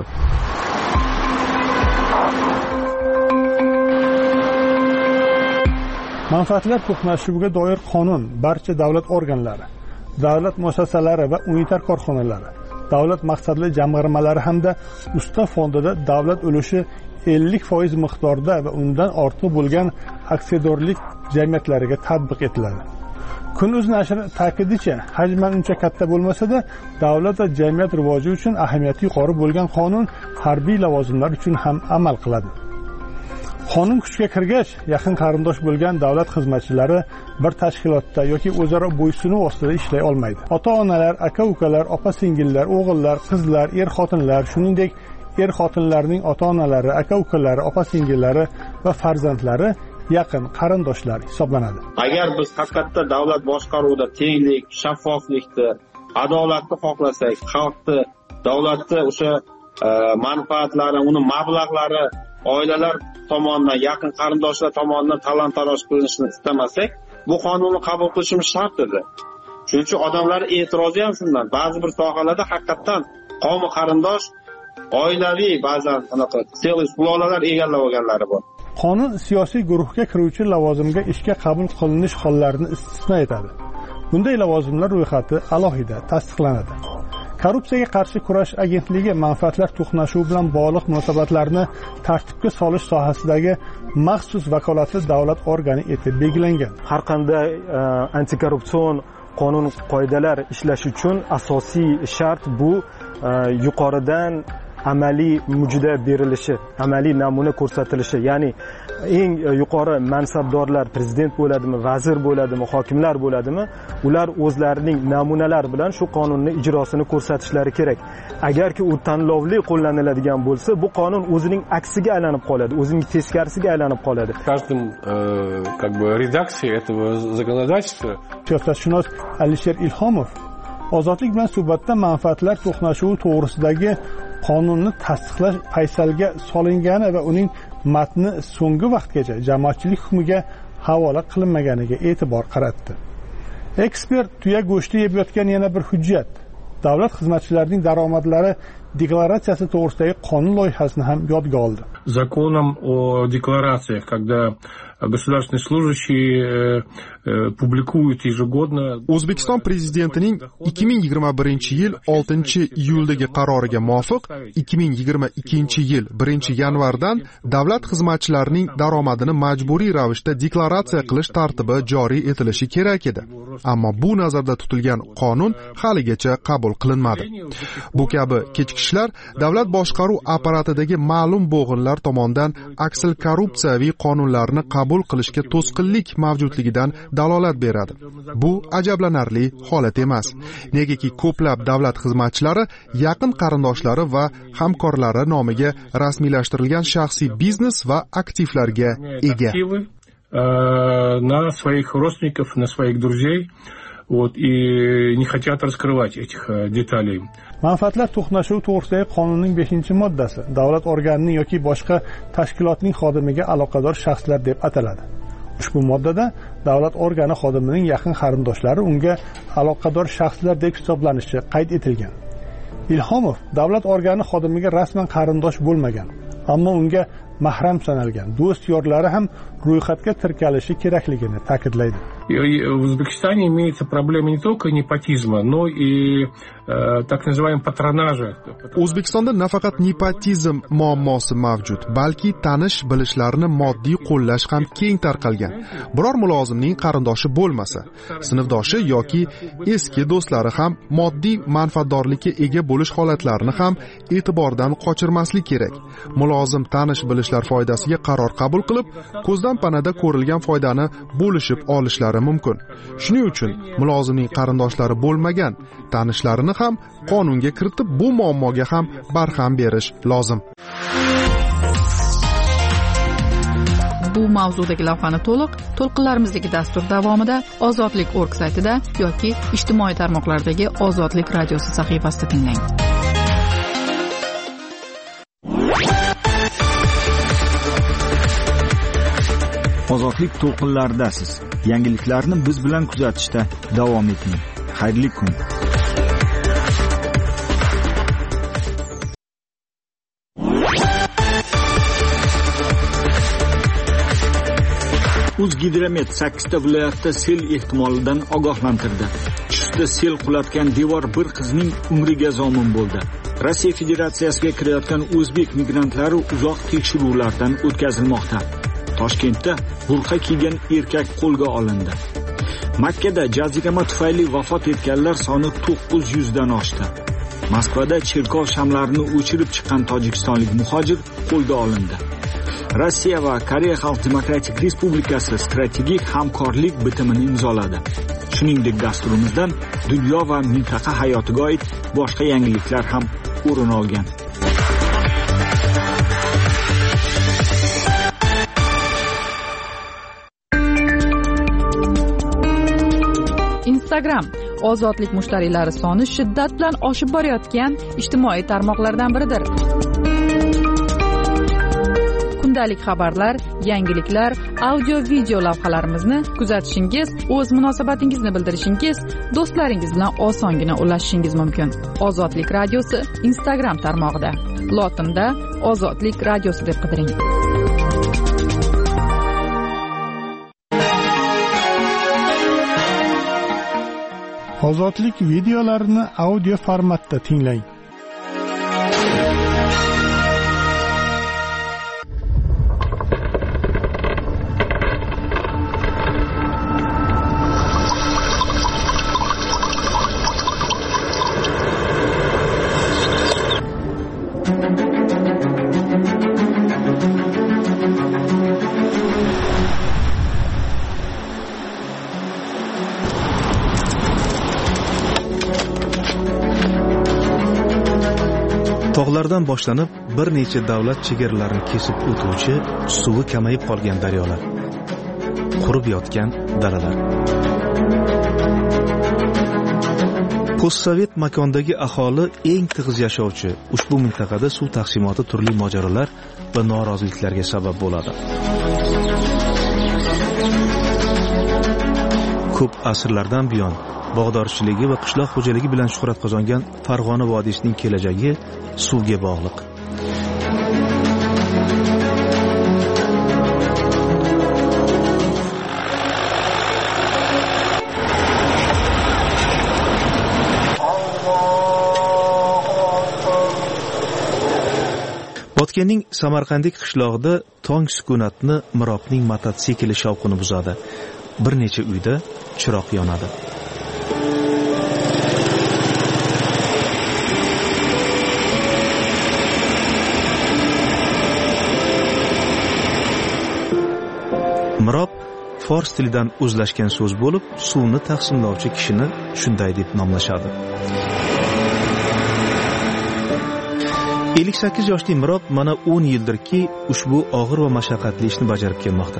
Manfaatlar to'qnashuviga doir qonun barcha davlat organlari, davlat muassasalari va unitar korxonalari, davlat maqsadli jamg'armalari hamda usta fondida davlat ulushi ellik foiz miqdorda va undan ortiq bo'lgan aksiyadorlik jamiyatlariga tatbiq etiladi. Kun.uz nashri ta'kidicha, hajman uncha katta bo'lmasa-da, davlat va jamiyat rivoji uchun ahamiyati yuqori bo'lgan qonun harbiy lavozimlar uchun ham amal qiladi. Qonun kuchga kirgach, yaqin qarindosh bo'lgan davlat xizmatchilari bir tashkilotda yoki o'zaro bo'ysunuv ostida ishlay olmaydi. Ota-onalar, aka-ukalar, opa-singillar, o'g'illar, qizlar, er-xotinlar, shuningdek er-xotinlarning ota-onalari, aka-ukalari, opa-singillari va farzandlari yaqin qarindoshlar hisoblanadi. Agar biz haqiqatda davlat boshqaruvida tenglik, shaffoflikni, adolatni xohlasak, xalqni, davlatni o'sha manfaatlari, uni mablag'lari oilalar tomonidan, yaqin qarindoshlar tomonidan talon-taroj qilinishini istamasak, bu qonunni qabul qilishimiz shart edi. Shuning uchun odamlar e'tirozi ham shundan. Ba'zi bir sohalarda haqiqatan qavmi qarindosh, oilaviy ba'zan anaqa self loyihalar egallab olganlari bor. Qonun siyosiy guruhga kiruvchi lavozimga ishga qabul qilinish hollarini istisno etadi. Bunday lavozimlar ro'yxati alohida tasdiqlanadi. Korrupsiyaga qarshi kurash agentligi manfaatlar to'qnashuvi bilan bog'liq munosabatlarni tartibga solish sohasidagi maxsus vakolatli davlat organi etib belgilangan. Har qanday antikorrupsion qonun qoidalar ishlash uchun asosiy shart bu yuqoridan amaliy mujda berilishi, amaliy namuna ko'rsatilishi, ya'ni eng yuqori mansabdorlar prezident bo'ladimi, vazir bo'ladimi, hokimlar bo'ladimi, ular o'zlarining namunalar bilan shu qonunning ijrosini ko'rsatishlari kerak. Agarki u tanlovli qo'llaniladigan bo'lsa, bu qonun o'zining aksiga aylanib qoladi, o'zining teskarisiga aylanib qoladi. Каждым как бы редакции этого законодательства siyosatshunos Alisher Ilhomov Ozodlik bilan suhbatda manfaatlar to'qnashuvi to'g'risidagi qonunni tasdiqlash paysalga solingani va uning matni so'nggi vaqtgacha jamoatchilik hukmiga havola qilinmaganiga e'tibor qaratdi. Ekspert tuya go'shti yeb yotgan yana bir hujjat, davlat xizmatchilarining daromadlari deklaratsiyasi to'g'risidagi qonun loyihasini ham yodga oldi. Законом о декларациях, когда государственные служащие publikuют ежегодно. O'zbekiston prezidentining ikki ming yigirma birinchi yil oltinchi iyuldagi qaroriga muvofiq ikki ming yigirma ikkinchi yil birinchi yanvardan davlat xizmatchilarining daromadini majburiy ravishda deklaratsiya qilish tartibi joriy etilishi kerak edi. Ammo bu nazarda tutilgan qonun haligacha qabul qilinmadi. Bu kabi kechikishlar davlat boshqaruv apparatidagi ma'lum bo'g'inlar tomonidan aksil korrupsiyaviy qonunlarni qabul qilishga to'sqinlik mavjudligidan dalolat beradi. Bu ajablanarli holat emas. Negaki ko'plab davlat xizmatchilari yaqin qarindoshlari va hamkorlari nomiga rasmiylashtirilgan shaxsiy biznes va aktivlarga ega. На своих родственников, на своих друзей, вот, и не хотят раскрывать этих деталей. Manfaatlar to'qnashuvi to'g'risidagi qonunning beshinchi moddasi davlat organining yoki boshqa tashkilotning xodimiga aloqador shaxslar deb ataladi. Ushbu moddada davlat organi xodimining yaqin qarindoshlari unga aloqador shaxslar deb hisoblanishi qayd etilgan. Ilhomov davlat organi xodimiga rasman qarindosh bo'lmagan, ammo unga mahram sanalgan do'st yorlari ham ro'yxatga tirkalishi kerakligini ta'kidlaydi. В Узбекистане имеется проблема не только непотизма, но и э, так называемого патронажа. O'zbekistonda nafaqat nepotizm muammosi mavjud, balki tanish bilishlarni moddiy qo'llash ham keng tarqalgan. Biror mulozimning qarindoshi bo'lmasa, sinfdoshi yoki eski do'stlari ham moddiy manfaatdorlikka ega bo'lish holatlarini ham e'tibordan qochirmaslik kerak. Mulozim tanish bilishlar foydasiga qaror qabul qilib, ko'zdan panada ko'rilgan foydani bo'lishib olishlari mumkin. Shuning uchun mulozimning qarindoshlari bo'lmagan tanishlarini ham qonunga kiritib, bu muammoga ham barham berish lozim. Bu mavzudagi lavhani to'liq to'lqinlarimizdagi dastur davomida ozodlik org saytida yoki ijtimoiy tarmoqlardagi Ozodlik radiosi sahifasida tinglang. ozodlik to'lqinlaridasiz. Yangiliklarni biz bilan kuzatishda davom eting. Xayrli kun. O'zgidromet sakkizta viloyatda sel ehtimolidan ogohlantirdi. Chustda sel qulatgan devor bir qizning umriga zomin bo'ldi. Rossiya Federatsiyasiga kirayotgan o'zbek migrantlari uzoq tekshiruvlardan o'tkazilmoqda. Toshkentda burqa kiygan erkak qo'lga olindi. Makkada jazirama tufayli vafot etganlar soni to'qqiz yuz dan oshdi. Moskvada cherkov shamlarini o'chirib chiqqan tojikistonlik muhojir qo'lga olindi. Rossiya va Koreya Xalq Demokratik Respublikasi strategik hamkorlik bitimini imzoladi. Shuningdek, dasturimizdan dunyo va mintaqa hayotiga oid boshqa yangiliklar ham o'rin olgan. Instagram ozodlik mushtariylari soni shiddat bilan oshib borayotgan ijtimoiy tarmoqlardan biridir. Kundalik xabarlar, yangiliklar, audio video lavhalarimizni kuzatishingiz, o'z munosabatingizni bildirishingiz, do'stlaringiz bilan osongina ulashishingiz mumkin. Ozodlik radiosi Instagram tarmog'ida. Lotinda Ozodlik radiosi deb qidiring. Ozodlik videolarini audio formatda tinglang. Tog'lardan boshlanib bir necha davlat chegaralarini kesib o'tuvchi suvi kamayib qolgan daryolar, qurib yotgan dalalar. Postsovet makondagi aholi eng tig'iz yashovchi ushbu mintaqada suv taqsimoti turli mojarolar va noroziliklarga sabab bo'ladi. Ko'p asrlardan buyon bog'dorchiligi va qishloq xo'jaligi bilan shuhrat qozongan Farg'ona vodiysining kelajagi suvga bog'liq. Botkenning Samarqandlik qishlog'ida tong sukunatni Mirobning mototsikli shovqini buzadi. Bir necha uyda chiroq yonadi. Mirob fors tilidan o'zlashgan so'z bo'lib, suvni taqsimlovchi kishini shunday deb nomlashadi. ellik sakkiz yoshli Mirob mana o'n yildirki ushbu og'ir va mashaqqatli ishni bajarib kelmoqda.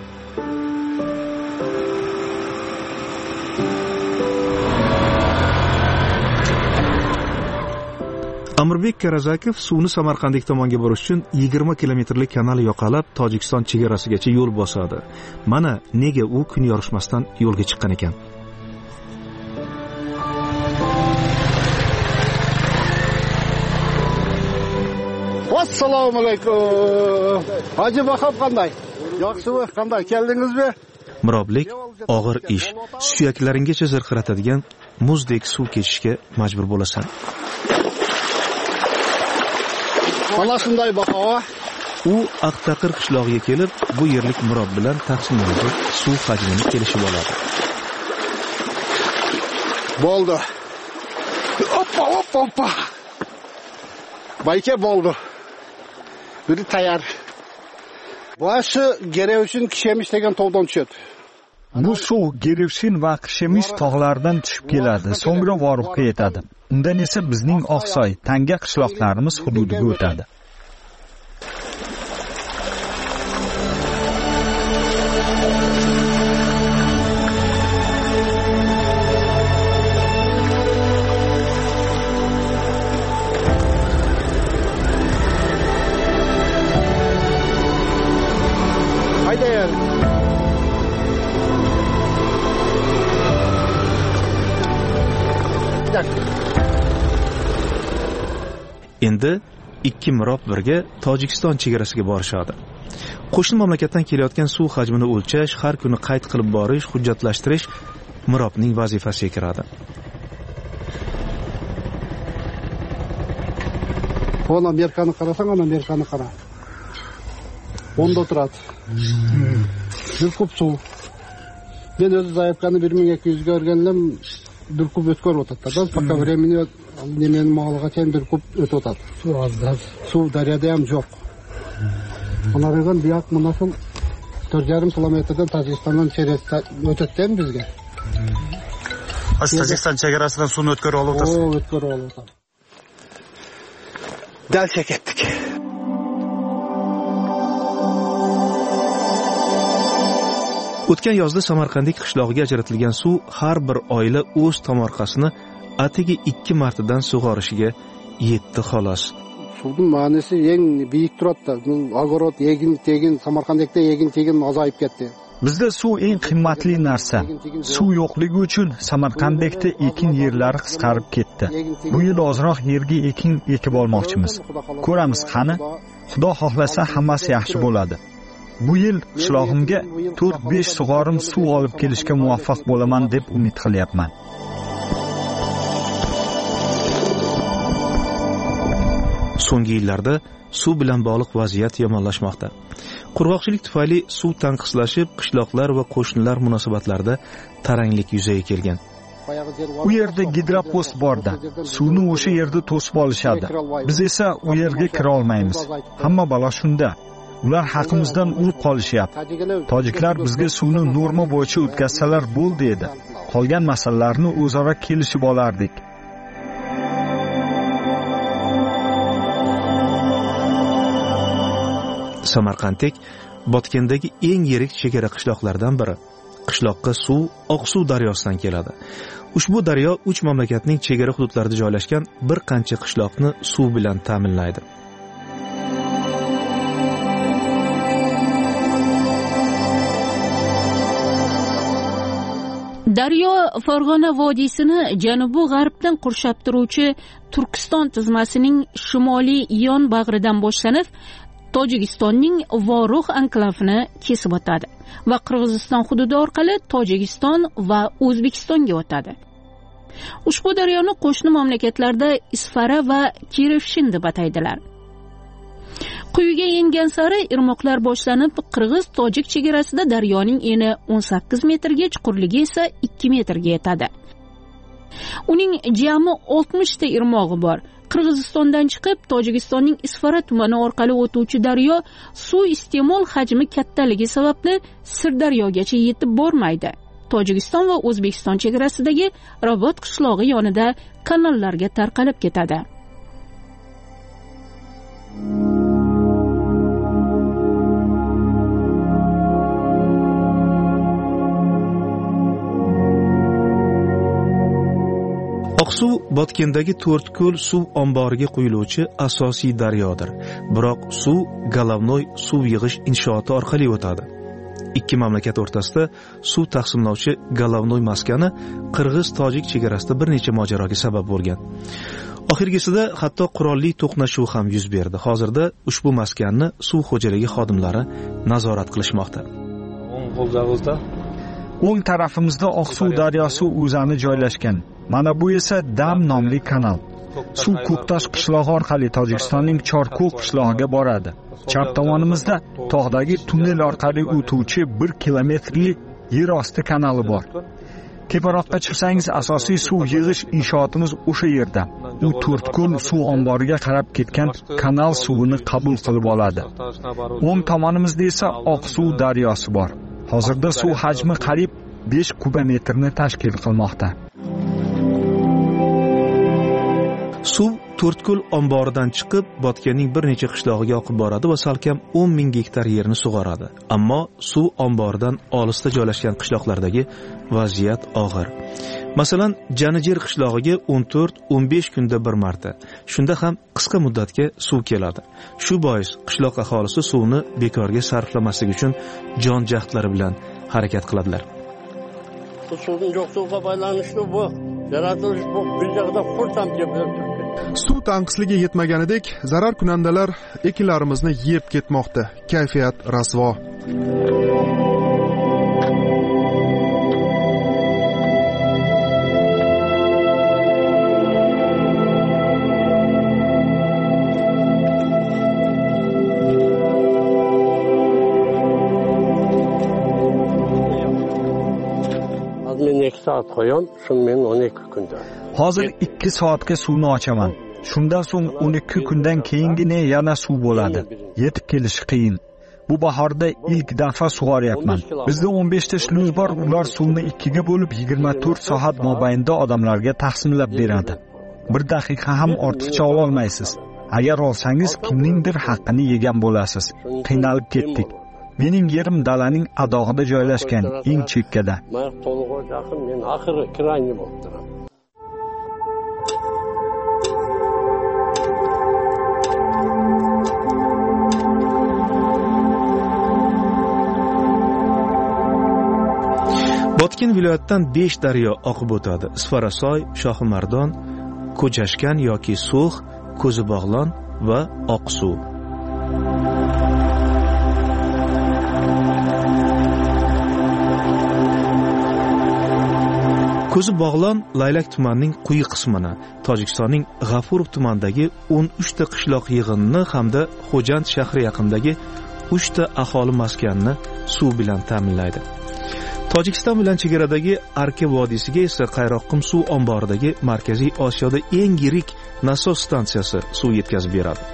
Amirbek Karazakov suvni Samarqandlik tomonga borish uchun yigirma kilometrlik kanal yoqalab Tojikiston chegarasigacha yo'l bosadi. Mana nega u kun yorishmasdan yo'lga chiqqan ekan. Assalomu alaykum. Hoji Bahob qanday? Yaxshimi? Qanday keldingizmi? Miroblik og'ir ish. Suyaklaringgacha zirqiratadigan muzdek suv kechishga majbur bo'lasan. Mana shunday Bahob. U Aqtaqir qishlog'iga kelib, bu yerlik Mirob bilan taqsimlanib suv hajmini kelishib oladi. Bo'ldi. Hoppa hoppa hoppa. Bayka bo'ldi. Biri tayyor. Boshi Gerevshin Kishemish degan tog'dan tushadi. Bu suv Gerevshin va Kishemish tog'laridan tushib keladi, so'ngra Voribga yetadi. Undan esa bizning Oqsoy, Tanga qishloqlarimiz hududiga o'tadi. Haydi. Endi ikki mirob birga Tojikiston chegarasiga borishadi. Qo'shni mamlakatdan kelayotgan suv hajmini o'lchash, har kuni qayd qilib borish, hujjatlashtirish mirobning vazifasiga kiradi. Ona Amerikani qarasang, ana Amerikani qara. Onda turadi. Bir kub suv. Ben o'zi zaifkani bir ming ikki yuz ga o'rgandim, bir kub o'tkir o'tadi. Fakat времени nemen mağlıgacha bir kub o'tib o'tadi. Suv ozdan. Suv daryoda ham yo'q. Ulardan buyoq munasib to'rt yarim kilometrdan Tojikistondan chegarasi o'tadi bizga. Hozir Tojikiston chegarasidan suvni o'tkir olib o'tasiz. O, o'tkir olib o'tadi. Dalsha ketdik. O'tgan yozda Samarqandlik qishlog'iga ajratilgan suv har bir oila o'z tomorqasini atigi ikki martadan sug'orishiga yetdi xolos. Suvning ma'nosi eng buyuk turadi. Og'orot, egin, tegin, Samarqandda egin, tegin azayib ketdi. Bizda suv eng qimmatli narsa. Suv yo'qligi uchun Samarqanddagi ekin yerlari qisqarib ketdi. Bu yil ozroq yerga ekin ekib olmoqchimiz. Ko'ramiz qani, Xudo xohlasa hammasi yaxshi bo'ladi. Bu yil qishlog'imga to'rt besh sug'orim suv olib kelishga muvaffaq bo'laman deb umid qilyapman. So'nggi yillarda suv bilan bog'liq vaziyat yomonlashmoqda. Qurg'oqchilik tufayli suv tanqislashib, qishloqlar va qo'shnilar munosabatlarida taranglik yuzaga kelgan. U yerda gidropost borda. Suvni o'sha yerda to'sib olishadi. Biz esa u yerga kira olmaymiz. Hamma balo shunda. Ular haqimizdan urib qolishyapti. Tojiklar bizga suvni norma bo'yicha o'tkazsalar bo'ldi edi. Qolgan masalalarni o'zaro kelishib olardik. Samarqandlik Botkendagi eng yirik chegara qishloqlardan biri. Qishloqqa suv Oqsuv daryosidan keladi. Ushbu daryo uch mamlakatning chegara hududlarida joylashgan bir qancha qishloqni suv bilan ta'minlaydi. Daryo Farg'ona vodiysini janubi g'arbdan qurshab turuvchi Turkiston tizmasining shimoliy yon bag'ridan boshlanib, Tojikistonning Vorux anklavini kesib o'tadi va Qirg'iziston hududi orqali Tojikiston va O'zbekistonga o'tadi. Ushbu daryoni qo'shni mamlakatlarda Isfara va Kirevshin deb ataydilar. Quyiga yengan sari irmoqlar boshlanib, Qirg'iz-Tojik chegarasida daryoning eni o'n sakkiz metrga, chuqurligi esa ikki metrga yetadi. Uning jami oltmish ta irmog'i bor. Qirg'izistondan chiqib, Tojikistonning Isfara tumani orqali o'tuvchi daryo suv iste'mol hajmi kattaligi sababli Sirdaryogacha yetib bormaydi. Tojikiston va O'zbekiston chegarasidagi Rabot qishlog'i yonida kanallarga tarqalib ketadi. Oqsuv Botkendagi To'rtko'l suv omboriga quyiluvchi asosiy daryodir. Biroq suv Galavnoy suv yig'ish inshooti orqali o'tadi. Ikki mamlakat o'rtasida suv taqsimlovchi Galavnoy maskani Qirg'iz-Tojik chegarasida bir necha mojaroga sabab bo'lgan. Oxirgisida hatto qurolli to'qnashuv ham yuz berdi. Hozirda ushbu maskanni suv xo'jaligi xodimlari nazorat qilishmoqda. O'ng tarafimizda Oqsuv daryosi o'zani joylashgan. Mana bu esa Dam nomli kanal. Suv Ko'ktosh qishlog'i orqali Tojikistonning Chorko'l qishlog'iga boradi. Chap tomonimizda tog'dagi tunnel orqali o'tuvchi bir kilometrlik yer osti kanali bor. Teparoqqa chiqsangiz asosiy suv yig'ish inshootimiz o'sha yerda. U To'rtko'l suv omboriga qarab ketgan kanal suvini qabul qilib oladi. O'ng tomonimizda esa Oqsuv daryosi bor. Hozirda suv hajmi qariyb besh kubometrni tashkil qilmoqda. Suv To'rtko'l omboridan chiqib, Botkenning bir necha qishlog'iga oqib boradi va salkam o'n ming gektar yerni sug'oradi. Ammo suv omboridan olisda joylashgan qishloqlardagi vaziyat og'ir. Masalan, Janijer qishlog'iga o'n to'rt o'n besh kunda bir marta, shunda ham qisqa muddatga suv keladi. Shu bois qishloq aholisi suvni bekorga sarflamaslik uchun jon jahdlari bilan harakat qiladilar. Suvning yo'qligiga baylanishli bu yaratilish bu bir yoqda xursand deb turibdi. Suv tanqisligi yetmaganidek zarar kunandalar ekinlarimizni yeb ketmoqda. Kayfiyat rasvo. soat qo'yam, shu men o'n ikki kunda. Hozir ikki soatga suvni ochaman. Shundan so'ng o'n ikki kundan keyingina yana suv bo'ladi. Yetib kelish qiyin. Bu bahorda ilk daf'a sug'oryapman. Bizda o'n besh ta shluz bor, ular suvni ikkiga bo'lib yigirma to'rt soat mobaynida odamlarga taqsimlab beradi. Bir daqiqa ham ortiqcha ola olmaysiz. Agar olsangiz kimningdir haqqini yegan bo'lasiz. Qiynalib ketdik. Mening yerim dalaning adog'ida joylashgan, eng chekkada. Men to'lig'iga yaqin, men oxiri krayni bo'lib turaman. Botken viloyatidan besh daryo oqib o'tadi. Isfarasoy, Shohimardon, Ko'jashkan yoki So'x, Ko'zibog'lon va Oqsuv. Ko'zibog'lon Laylak tumanining quyi qismini, Tojikistonning G'afurov tumanidagi o'n uch ta qishloq yig'inini hamda Xo'jand shahri yaqinidagi uch ta aholi maskanini suv bilan ta'minlaydi. Tojikiston bilan chegaradagi Arka vodiysiga esa Qayroqqum suv omboridagi Markaziy Osiyoda eng yirik nasos stansiyasi suv yetkazib beradi.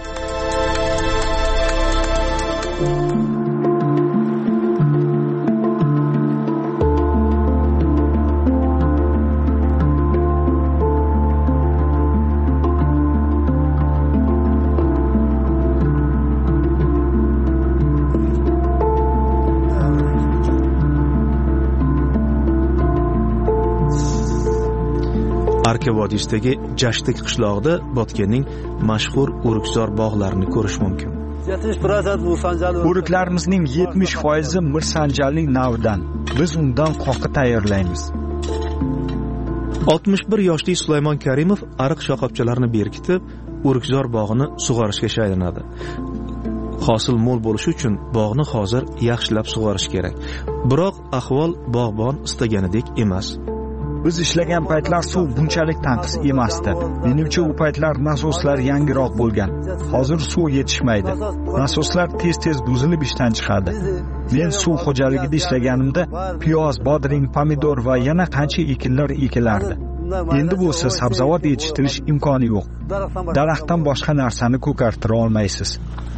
Arka vodiysidagi Jashtik qishlog'ida Botkenning mashhur o'rikzor bog'larini ko'rish mumkin. O'riklarimizning yetmish foizi mirsanjalning navidan. Biz undan qoqi tayyorlaymiz. oltmish bir yoshli Sulaymon Karimov ariq shoxobchalarini berkitib, o'rikzor bog'ini sug'orishga shaylanadi. Hosil mo'l bo'lishi uchun bog'ni hozir yaxshilab sug'orish kerak. Biroq ahvol bog'bon istaganidek emas. Biz ishlagan paytlar suv bunchalik tanqis emasdi. Menimcha u paytlar nasoslar yangiroq bo'lgan. Hozir suv yetishmaydi. Nasoslar tez-tez buzilib ishdan chiqadi. Men suv xo'jaligida ishlaganimda piyoz, bodring, pomidor va yana qancha ekinlar ekilardi. Endi bo'lsa sabzavot yetishtirish imkoni yo'q. Daraxtdan boshqa narsani ko'kartira olmaysiz.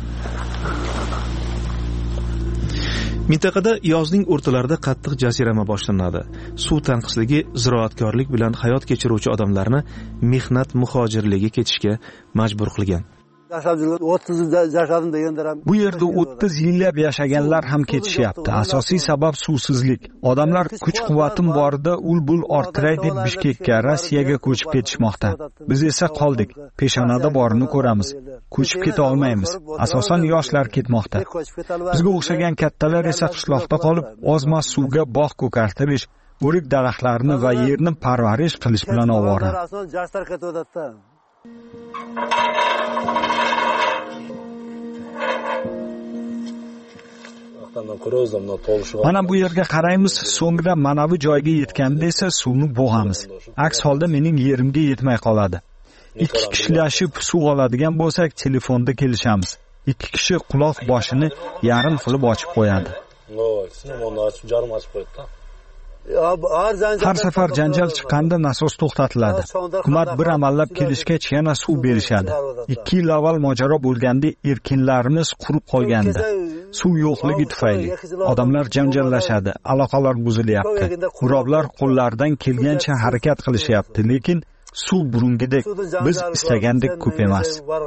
Mintaqada yozning o'rtalarida qattiq jazirama boshlanadi. Suv tanqisligi ziroatkorlik bilan hayot kechiruvchi odamlarni mehnat muhojirligiga ketishga majbur qilgan. Bu yerda o'ttiz yillab yashaganlar ham ketishyapti. Asosiy sabab suvsizlik. Odamlar kuch-quvvatim borida ul-bul orttiray deb Bishkekka, Rossiyaga ko'chib ketishmoqda. Biz esa qoldik. Peshonada borini ko'ramiz. Ko'chib keta olmaymiz. Asosan yoshlar ketmoqda. Bizga o'xshagan kattalar esa qishloqda qolib, ozmas suvga bog' ko'kartirish, o'rik daraxtlarini va yerni parvarish qilish bilan ovora. Mana bu yerga qaraymiz, so'ngra mana bu joyga yetganda esa suvni bo'g'amiz. Aks holda mening yerimga yetmay qoladi. Ikki kishilashib suv oladigan bo'lsak, telefonda kelishamiz. Ikki kishi quloq boshini yarim qilib ochib qo'yadi. Har safar janjal chiqqanda nasos to'xtatiladi. Hukumat bir amallab kelishgach yana suv berishadi. ikki yil avval mojaro bo'lganda erkinlarimiz qurib qolgandi. Suv yo'qligi tufayli odamlar janjallashadi, aloqalar buzilyapti. Muroblar qo'llaridan kelgancha harakat qilishyapti, lekin suv burungidek biz istagandek ko'p emas.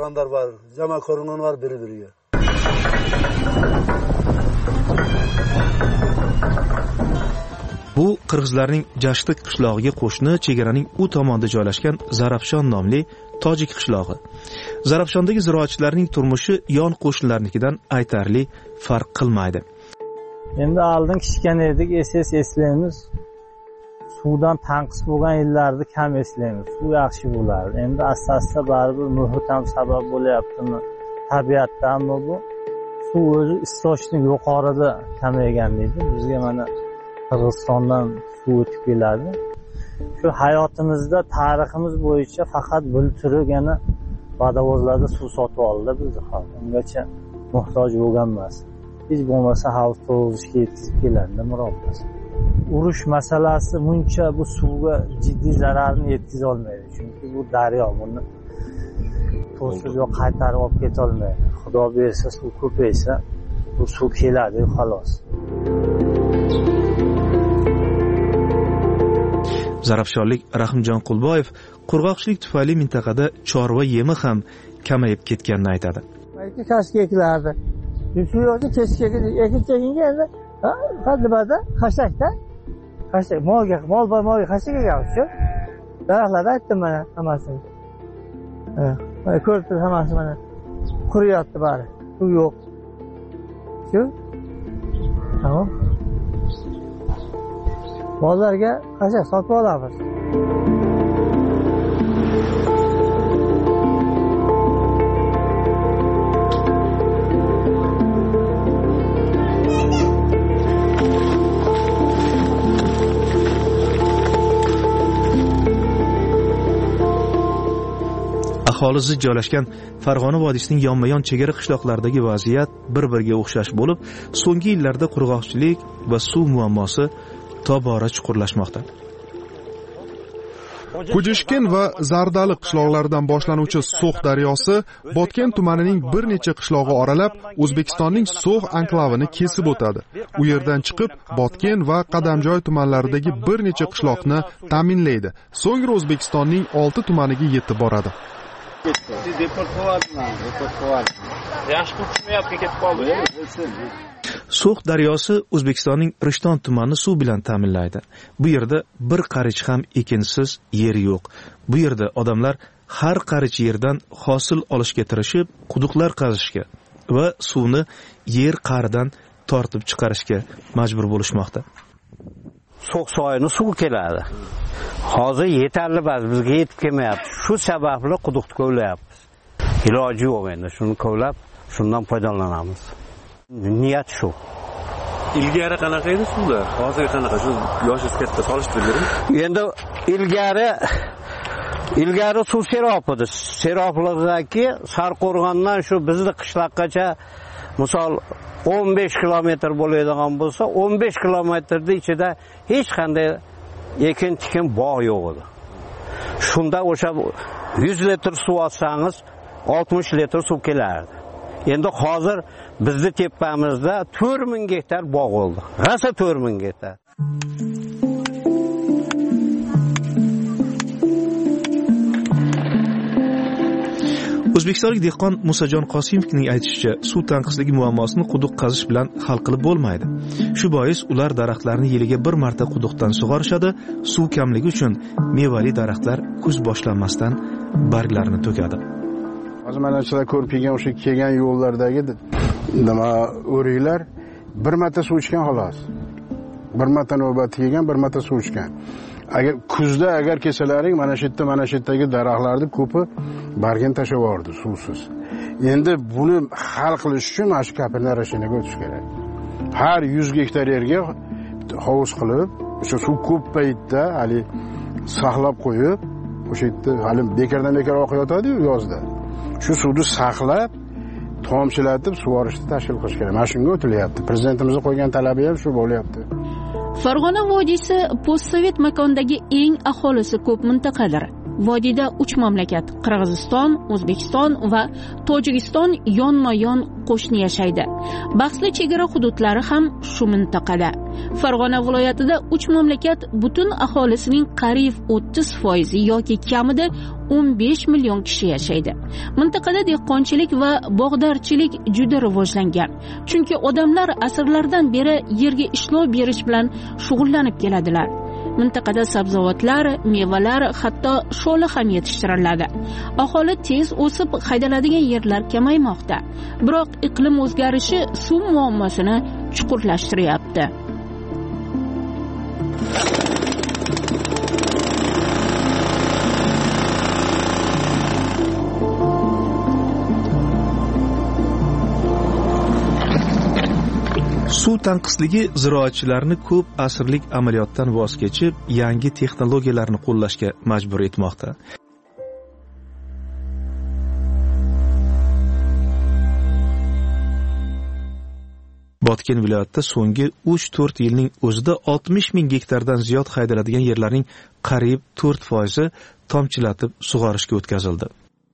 Bu qirg'izlarning Jashtik qishlog'iga qo'shni chegaraning u tomonda joylashgan Zarafshon nomli tojik qishlog'i. Zarafshondagi ziroatchilarning turmushi yon qo'shnilarnikidan aytarli farq qilmaydi. Endi oldin kichkina edik, es-es eslaymiz. suvdan tanqis bo'lgan yillarni kam eslaymiz. Suv yaxshi bo'lardi. Endi asta-asta baribir muhit ham sabab bo'lyaptimi? Tabiatdanmi bu? Suv o'zi istoshning yuqorida kamaygan deydi. Bizga mana Qirg'izistondan suv o'tib keladi. Shu hayotimizda tariximiz bo'yicha faqat bulturgina vodovozlarda suv sotib oldi bizni xalq. Ungacha muhtoj bo'lgan emas. Hech bo'lmasa havuz to'g'izishga yetkazib keladi, murobbiz. Urush masalasi muncha bu suvga jiddiy zararni yetkaza olmaydi. Chunki bu daryo, buni to'siq yo'q qaytarib olib keta olmaydi. Xudo bersa suv ko'paysa, bu suv keladi, xolos. Zarafshonlik Rahimjon Qulboyev qurg'oqchilik tufayli mintaqada chorva yemi ham kamayib ketganini aytadi. Balki kashka ekilardi. Shu yo'lda kashka ekinga endi qadimada xashakda xashak molga mol bor molga xashak ekyapti. Daraxtlarda aytdim mana hammasini. Ha, mana ko'rib turibsiz hammasi mana quriyapti bari. Suv yo'q. Shu. Tamam. Mollarga xashak sotib olamiz. Aholi zich joylashgan Farg'ona vodiysining yonma-yon chegara qishloqlaridagi vaziyat bir-biriga o'xshash bo'lib, so'nggi yillarda qurg'oqchilik va suv muammosi tobora chuqurlashmoqda. Kujishkin va Zardali qishloqlaridan boshlanuvchi So'x daryosi Botken tumanining bir necha qishlog'i oralab O'zbekistonning So'x anklavini kesib o'tadi. U yerdan chiqib Botken va Qadamjoy tumanlaridagi bir necha qishloqni ta'minlaydi. So'ngra O'zbekistonning olti tumaniga yetib boradi. So'x daryosi O'zbekistonning Rishton tumanini suv bilan ta'minlaydi. Bu yerda bir qarich ham ekinsiz yer yo'q. Bu yerda odamlar har qarich yerdan hosil olishga tirishib, quduqlar qazishga va suvni yer qa'ridan tortib chiqarishga majbur bo'lishmoqda. So'x soyini suv keladi. Hozir yetarli emas, bizga yetib kelmayapti. Shu sababli quduqni kovlayapmiz. Iloji yo'q endi, shuni kovlab, shundan foydalanamiz. Niyat shu. Ilgari qanaqa edi suvlar? Hozir qanaqa? Shu yoshingiz katta solishtirib. Endi ilgari ilgari suv serob edi. Seroblardagi Sarqo'rg'ondan shu bizni qishloqqacha misol o'n besh kilometr bo'ladigan bo'lsa, o'n besh kilometrda ichida hech qanday ekin-tikin bog' yo'q edi. Shunda o'sha yuz litr suv olsangiz, oltmish litr suv kelardi. Endi hozir bizni tepamizda to'rt ming gektar bog' bo'ldi. Rasa to'rt ming gektar. O'zbekistonlik dehqon Musajon Qosimovning aytishicha, suv tanqisligi muammosini quduq qazish bilan hal qilib bo'lmaydi. Shu bois ular daraxtlarni yiliga bir marta quduqdan sug'orishadi. Suv kamligi uchun mevali daraxtlar kuz boshlanmasdan barglarini to'kadi. Hozir mana sizlar ko'rib kelgan o'sha kelgan yo'llardagi nima o'riklar bir marta suv ichgan xolos. Bir marta navbati kelgan, bir marta suv ichgan. Agar kuzda agar kesalaring mana shu yerda mana shu yerdagi daraxtlarning ko'pi bargini tashlab yubordi suvsiz. Endi buni hal qilish uchun mana shu kapillar rashinaga o'tish kerak. Har yuz gektar yerga hovuz qilib, o'sha suv ko'p paytda hali saqlab qo'yib, o'sha yerda hali bekardan bekar oqayotadi-yu yozda. Shu suvni saqlab, tomchilatib sug'orishni tashkil qilish kerak. Mana shunga o'tilyapti. Prezidentimizning qo'ygan talabi ham shu bo'lyapti. Farg'ona vodiysi postsovet makondagi eng aholisi ko'p mintaqadir. Vodiyda uch mamlakat Qirg'iziston, O'zbekiston va Tojikiston yonma-yon qo'shni yashaydi. Bahsli chegara hududlari ham shu mintaqada. Farg'ona viloyatida uch mamlakat butun aholisining qariyb o'ttiz foiz yoki kamida o'n besh million kishi yashaydi. Mintaqada dehqonchilik va bog'dorchilik juda rivojlangan. Chunki odamlar asrlardan beri yerga ishlov berish bilan shug'ullanib keladilar. Mintaqada sabzavotlar, mevalar, hatto sho'la ham yetishtiriladi. Aholi tez o'sib, haydaladigan yerlar kamaymoqda. Biroq iqlim o'zgarishi suv muammosini chuqurlashtiryapti. Suv tanqisligi ziroatchilarni ko'p asrlik amaliyotdan voz kechib, yangi texnologiyalarni qo'llashga majbur etmoqda. Botken viloyatida so'nggi uch to'rt yilning o'zida oltmish ming gektardan ziyod haydaladigan yerlarning qariyb to'rt foizi tomchilatib sug'orishga o'tkazildi.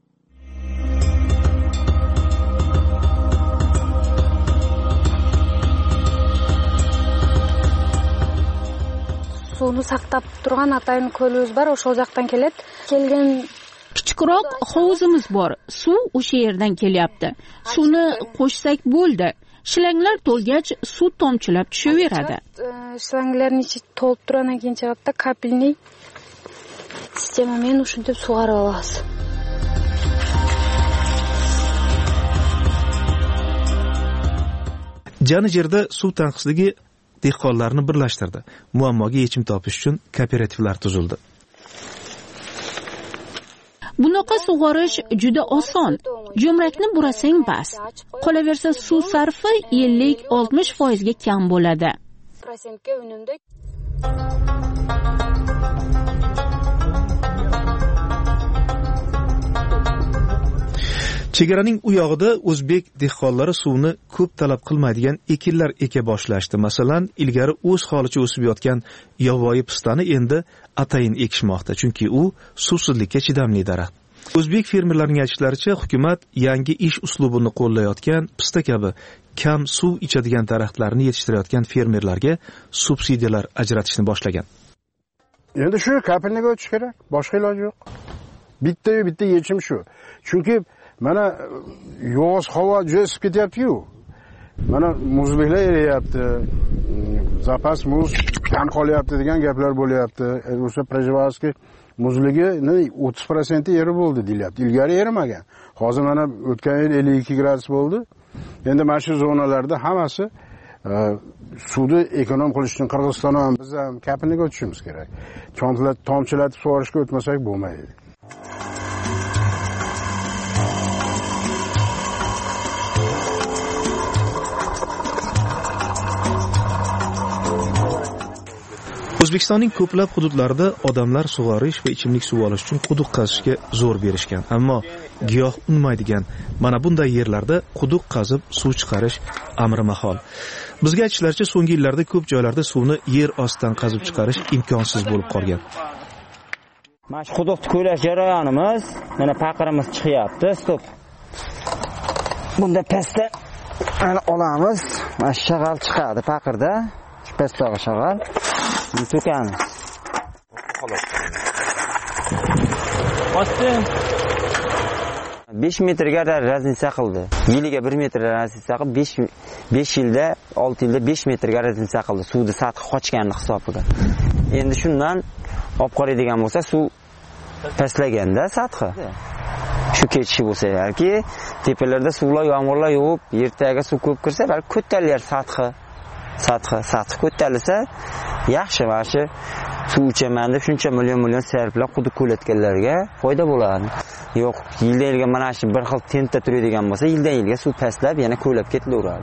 Suvni saqlab turgan atayin ko'limiz bor, o'sha yoqdan keladi. Kelgan kichikroq hovuzimiz bor. Suv o'sha yerdan kelyapti. Suvni qo'shsak bo'ldi. Shilanglar to'lgach, suv tomchilab tushaveradi. Shilanglarni ichi to'lib turgandan keyin chiqadi, kapilni sistemamen o'shunday sug'arib olasiz. Jani yerda suv tanqisligi dehqonlarni birlashtirdi. Muammoga yechim topish uchun kooperativlar tuzildi. Bunaqa sug'orish juda oson. Jo'mrakni burasang bas. Qolaversa suv sarfi ellik oltmish foiz ga kam bo'ladi. Chegaraning u yog'ida o'zbek dehqonlari suvni ko'p talab qilmaydigan ekinlar eka boshlashdi. Masalan, ilgari o'z holicha o'sib yotgan yovvoyi pistani endi atayin ekishmoqda, chunki u suvsizlikka chidamli daraxt. O'zbek fermerlarining aytishlaricha, hukumat yangi ish uslubini qo'llayotgan pista kabi kam suv ichadigan daraxtlarni yetishtirayotgan fermerlarga subsidiyalar ajratishni boshlagan. Endi shu kapilniga o'tish kerak, boshqa iloji yo'q. Bitta-yu bitta yechim shu. Chunki mana yoz havo juda isib ketyapti-yu. Mana muzliklar eriyapti, zapas muz kam qolyapti degan gaplar bo'lyapti. O'sha Prejvalskiy muzligi o'ttiz foiz eri bo'ldi deyilyapti. Ilgari erimagan. Hozir mana o'tgan yil ellik ikki gradus bo'ldi. Endi mana shu zonalarda hammasi suvni ekonom qilish uchun Qirg'iziston ham biz ham kapilniga o'tishimiz kerak. Tomchilatib sug'orishga o'tmasak bo'lmaydi. O'zbekistonning ko'plab hududlarida odamlar sug'orish va ichimlik suv olish uchun quduq qazishga zo'r berishgan. Ammo giyoh unmaydigan mana bunday yerlarda quduq qazib suv chiqarish amri mahol. Bizga aytishlaricha, so'nggi yillarda ko'p joylarda suvni yer ostidan qazib chiqarish imkonsiz bo'lib qolgan. Mana shu quduqni ko'lash jarayonimiz, mana paqirimiz chiqyapti, stop. Bunda pastda ana olamiz, mana shag'al chiqadi paqirda, shu pastdagi shag'al. To'kamiz. Xolos. Osti besh metrga raznica qildi. Yiliga bir metr raznica qilib besh yilda olti yilda besh metrga raznica qildi. Suvni sathi qochganini hisobiga. Endi shundan olib qaraydigan bo'lsa, suv pastlaganda sathi. Shu kechishi bo'lsa yoki tepalarda suvlar, yomg'irlar yog'ib, ertaga suv ko'p kirsa, balki ko'tarar sathi. Sathi, sathi ko'tarilsa, yaxshi vashi suv ichaman deb shuncha million million sarflab quduq ko'latganlarga foyda bo'ladi. Yo'q, yildan yilga mana shu bir xil tentda turadigan bo'lsa, yildan yilga suv pastlab yana ko'lab ketaveradi.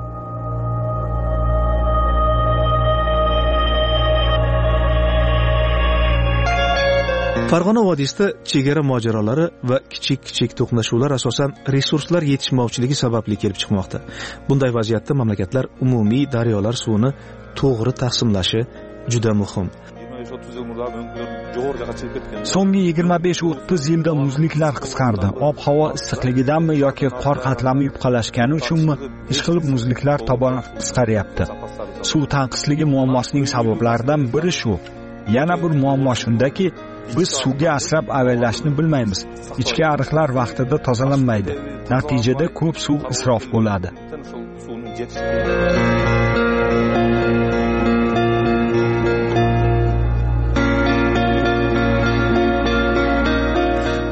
Farg'ona vodiysida chegara mojarolari va kichik-kichik to'qnashuvlar asosan resurslar yetishmovchiligi sababli kelib chiqmoqda. Bunday vaziyatda mamlakatlar umumiy daryolar suvini to'g'ri taqsimlashi juda muhim. So'nggi yigirma besh o'ttiz yilda muzliklar qisqardi. Ob-havo issiqligidanmi yoki qor qatlami yupqalashgani uchunmi ishqilib muzliklar tobora qisqaryapti. Suv tanqisligi muammosining sabablaridan biri shu. Yana bir muammo shundaki, biz suvga asrab avayllashni bilmaymiz. Ichki ariqlar vaqtida tozalanmaydi. Natijada ko'p suv isrof bo'ladi.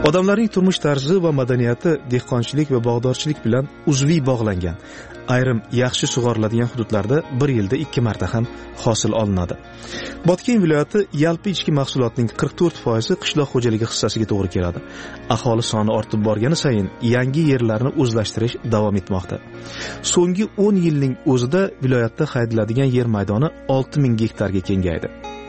Odamlarning turmush tarzi va madaniyati dehqonchilik va bog'dorchilik bilan uzviy bog'langan. Ayrim yaxshi sug'oriladigan hududlarda bir yilda ikki marta ham hosil olinadi. Botken viloyati yalpi ichki mahsulotning qirq to'rt foizi qishloq xo'jaligi hissasiga to'g'ri keladi. Aholi soni ortib borgani sayin yangi yerlarni o'zlashtirish davom etmoqda. So'nggi o'n yilning o'zida viloyatda haydaladigan yer maydoni olti ming gektarga kengaydi.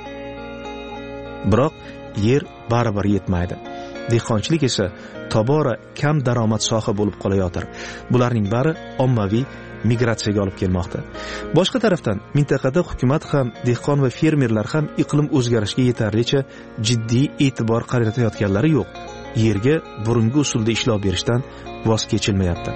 Biroq yer baribir yetmaydi. Dehqonchilik esa tobora kam daromad soha bo'lib qolayotir. Bularning bari ommaviy migratsiyaga olib kelmoqda. Boshqa tarafdan mintaqada hukumat ham, dehqon va fermerlar ham iqlim o'zgarishiga yetarlicha jiddiy e'tibor qaratayotganlari yo'q. Yerga burungi usulda ishlov berishdan voz kechilmayapti.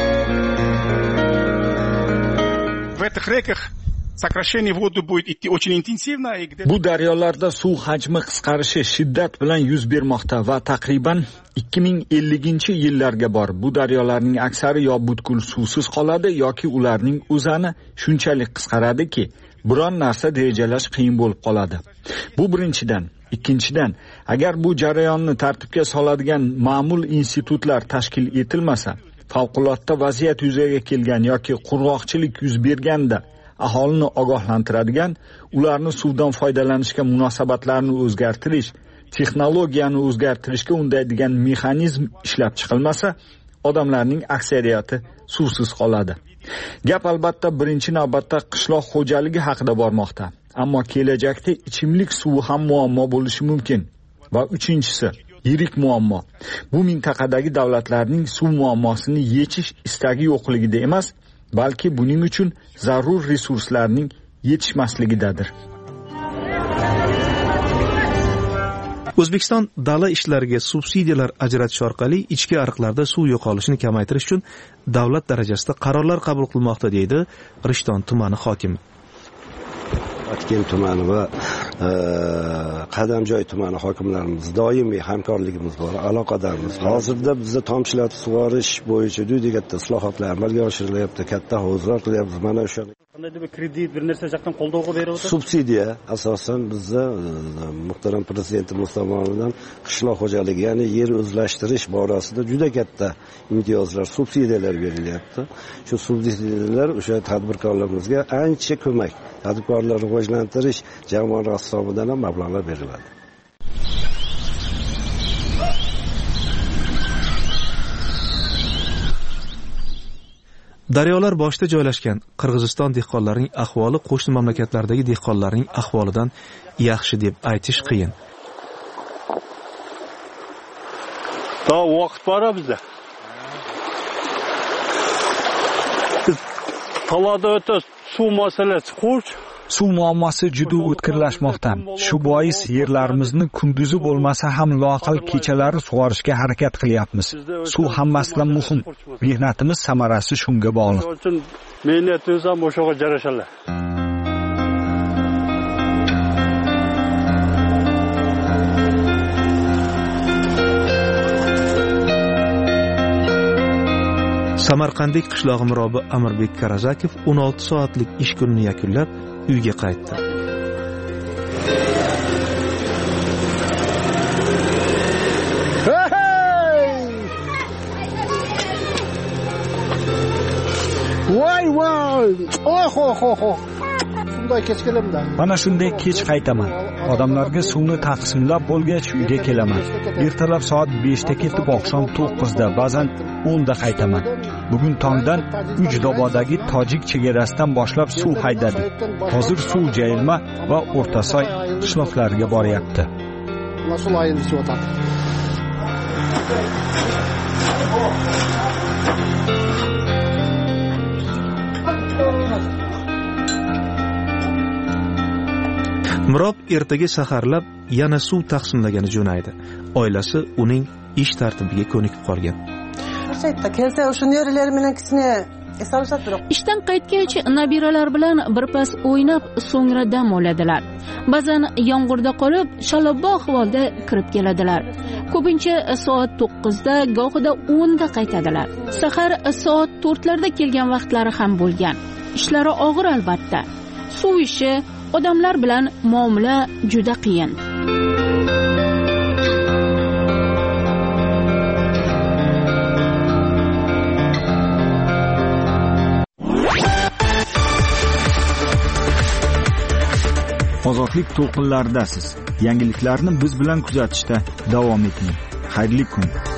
В этих реках сокращение воды будет идти очень интенсивно. Bu daryolarda suv hajmi qisqarishi shiddat bilan yuz bermoqda va taqriban ikki ming ellinchi yillarga bor bu daryolarning aksari yo butkul suvsiz qoladi yoki ularning o'zani shunchalik qisqaradiki, biron narsa rejalash qiyin bo'lib qoladi. Bu birinchidan. Ikkinchidan, agar bu jarayonni tartibga soladigan ma'mul institutlar tashkil etilmasa, favqulodda vaziyat yuzaga kelgan yoki qurg'oqchilik yuz berganda aholini ogohlantiradigan, ularni suvdan foydalanishga munosabatlarni o'zgartirish, texnologiyani o'zgartirishga undaydigan mexanizm ishlab chiqilmasa, odamlarning aksariyati suvsiz qoladi. Gap albatta birinchi navbatda qishloq xo'jaligi haqida bormoqda, ammo kelajakda ichimlik suvi ham muammo bo'lishi mumkin. Va uchinchisi, yirik muammo. Bu mintaqadagi davlatlarning suv muammosini yechish istagi yo'qligida emas, balki buning uchun zarur resurslarning yetishmasligidadir. O'zbekiston dala ishlariga subsidiyalar ajratish orqali ichki ariqlarda suv yo'qolishini kamaytirish uchun davlat darajasida qarorlar qabul qilmoqda, deydi Rishton tumani hokimi. Botken tumani va Qadamjoy tumani hokimlarimiz doimiy hamkorligimiz bor, aloqadormiz. Hozirda bizda tomchilatib sug'orish bo'yicha juda katta islohotlar amalga oshirilyapti, katta hovuzlar qilyapmiz. Mana o'sha qanday bir kredit, bir narsa yoqdan qo'llovga beryapti. Subsidiya asosan bizda muhtaram prezidentimiz tomonidan qishloq xo'jaligi, ya'ni yer o'zlashtirish borasida juda katta imtiyozlar, subsidiyalar berilyapti. Shu subsidiyalar o'sha tadbirkorlarimizga ancha ko'mak. Tadbirkorlarni rivojlantirish jamoat hisobidan ham mablag'lar beriladi. Daryolar boshida joylashgan Qirg'iziston dehqonlarining ahvoli qo'shni mamlakatlardagi dehqonlarning ahvolidan yaxshi deb aytish qiyin. Da vaqt bor bizda. Talada o'ta suv masalasi qo'sh. Suv muammosi juda o'tkirlashmoqda. Shu bois yerlarimizni kunduzi bo'lmasa ham loaqal kechalari sug'orishga harakat qilyapmiz. Suv hammasidan muhim. Mehnatimiz samarasi shunga bog'liq. Mehnatimiz ham o'shaga jarashadi. Samarqandlik qishlog'i mirobi Amirbek Karazakov o'n olti soatlik ish kunini yakunlab uyga qaytdi. Voy voy! Oh oh oh oh! Shunday kech kelamda. Mana shunday kech qaytaman. Odamlarga suvni taqsimlab bo'lgach uyga kelaman. Ertalab soat beshda ketib, oqshom to'qqizda, ba'zan o'nda qaytaman. Bugun tongdan Ujdobodagi tojik chegarasidan boshlab suv haydadik. Hozir suv Jayilma va O'rtasoy qishloqlariga boryapti. Nasıl ayılmış o'tadi? Mirob ertaga saharlab yana suv taqsimlagani jo'naydi. Oilasi uning ish tartibiga ko'nikib qolgan. Ishdan qaytgach, nabiralar bilan birpas o'ynab, so'ngra dam oladilar. Ba'zan yomg'irda qolib, shalabbo ahvolda kirib keladilar. Ko'pincha soat to'qqizda, gohida o'nda qaytadilar. Sahar soat to'rtlarda kelgan vaqtlari ham bo'lgan. Ishlari og'ir albatta. Suv ishi, odamlar bilan muomala juda qiyin. ozodlik to'lqinlaridasiz. Yangiliklarni biz bilan kuzatishda davom eting. Xayrli kun.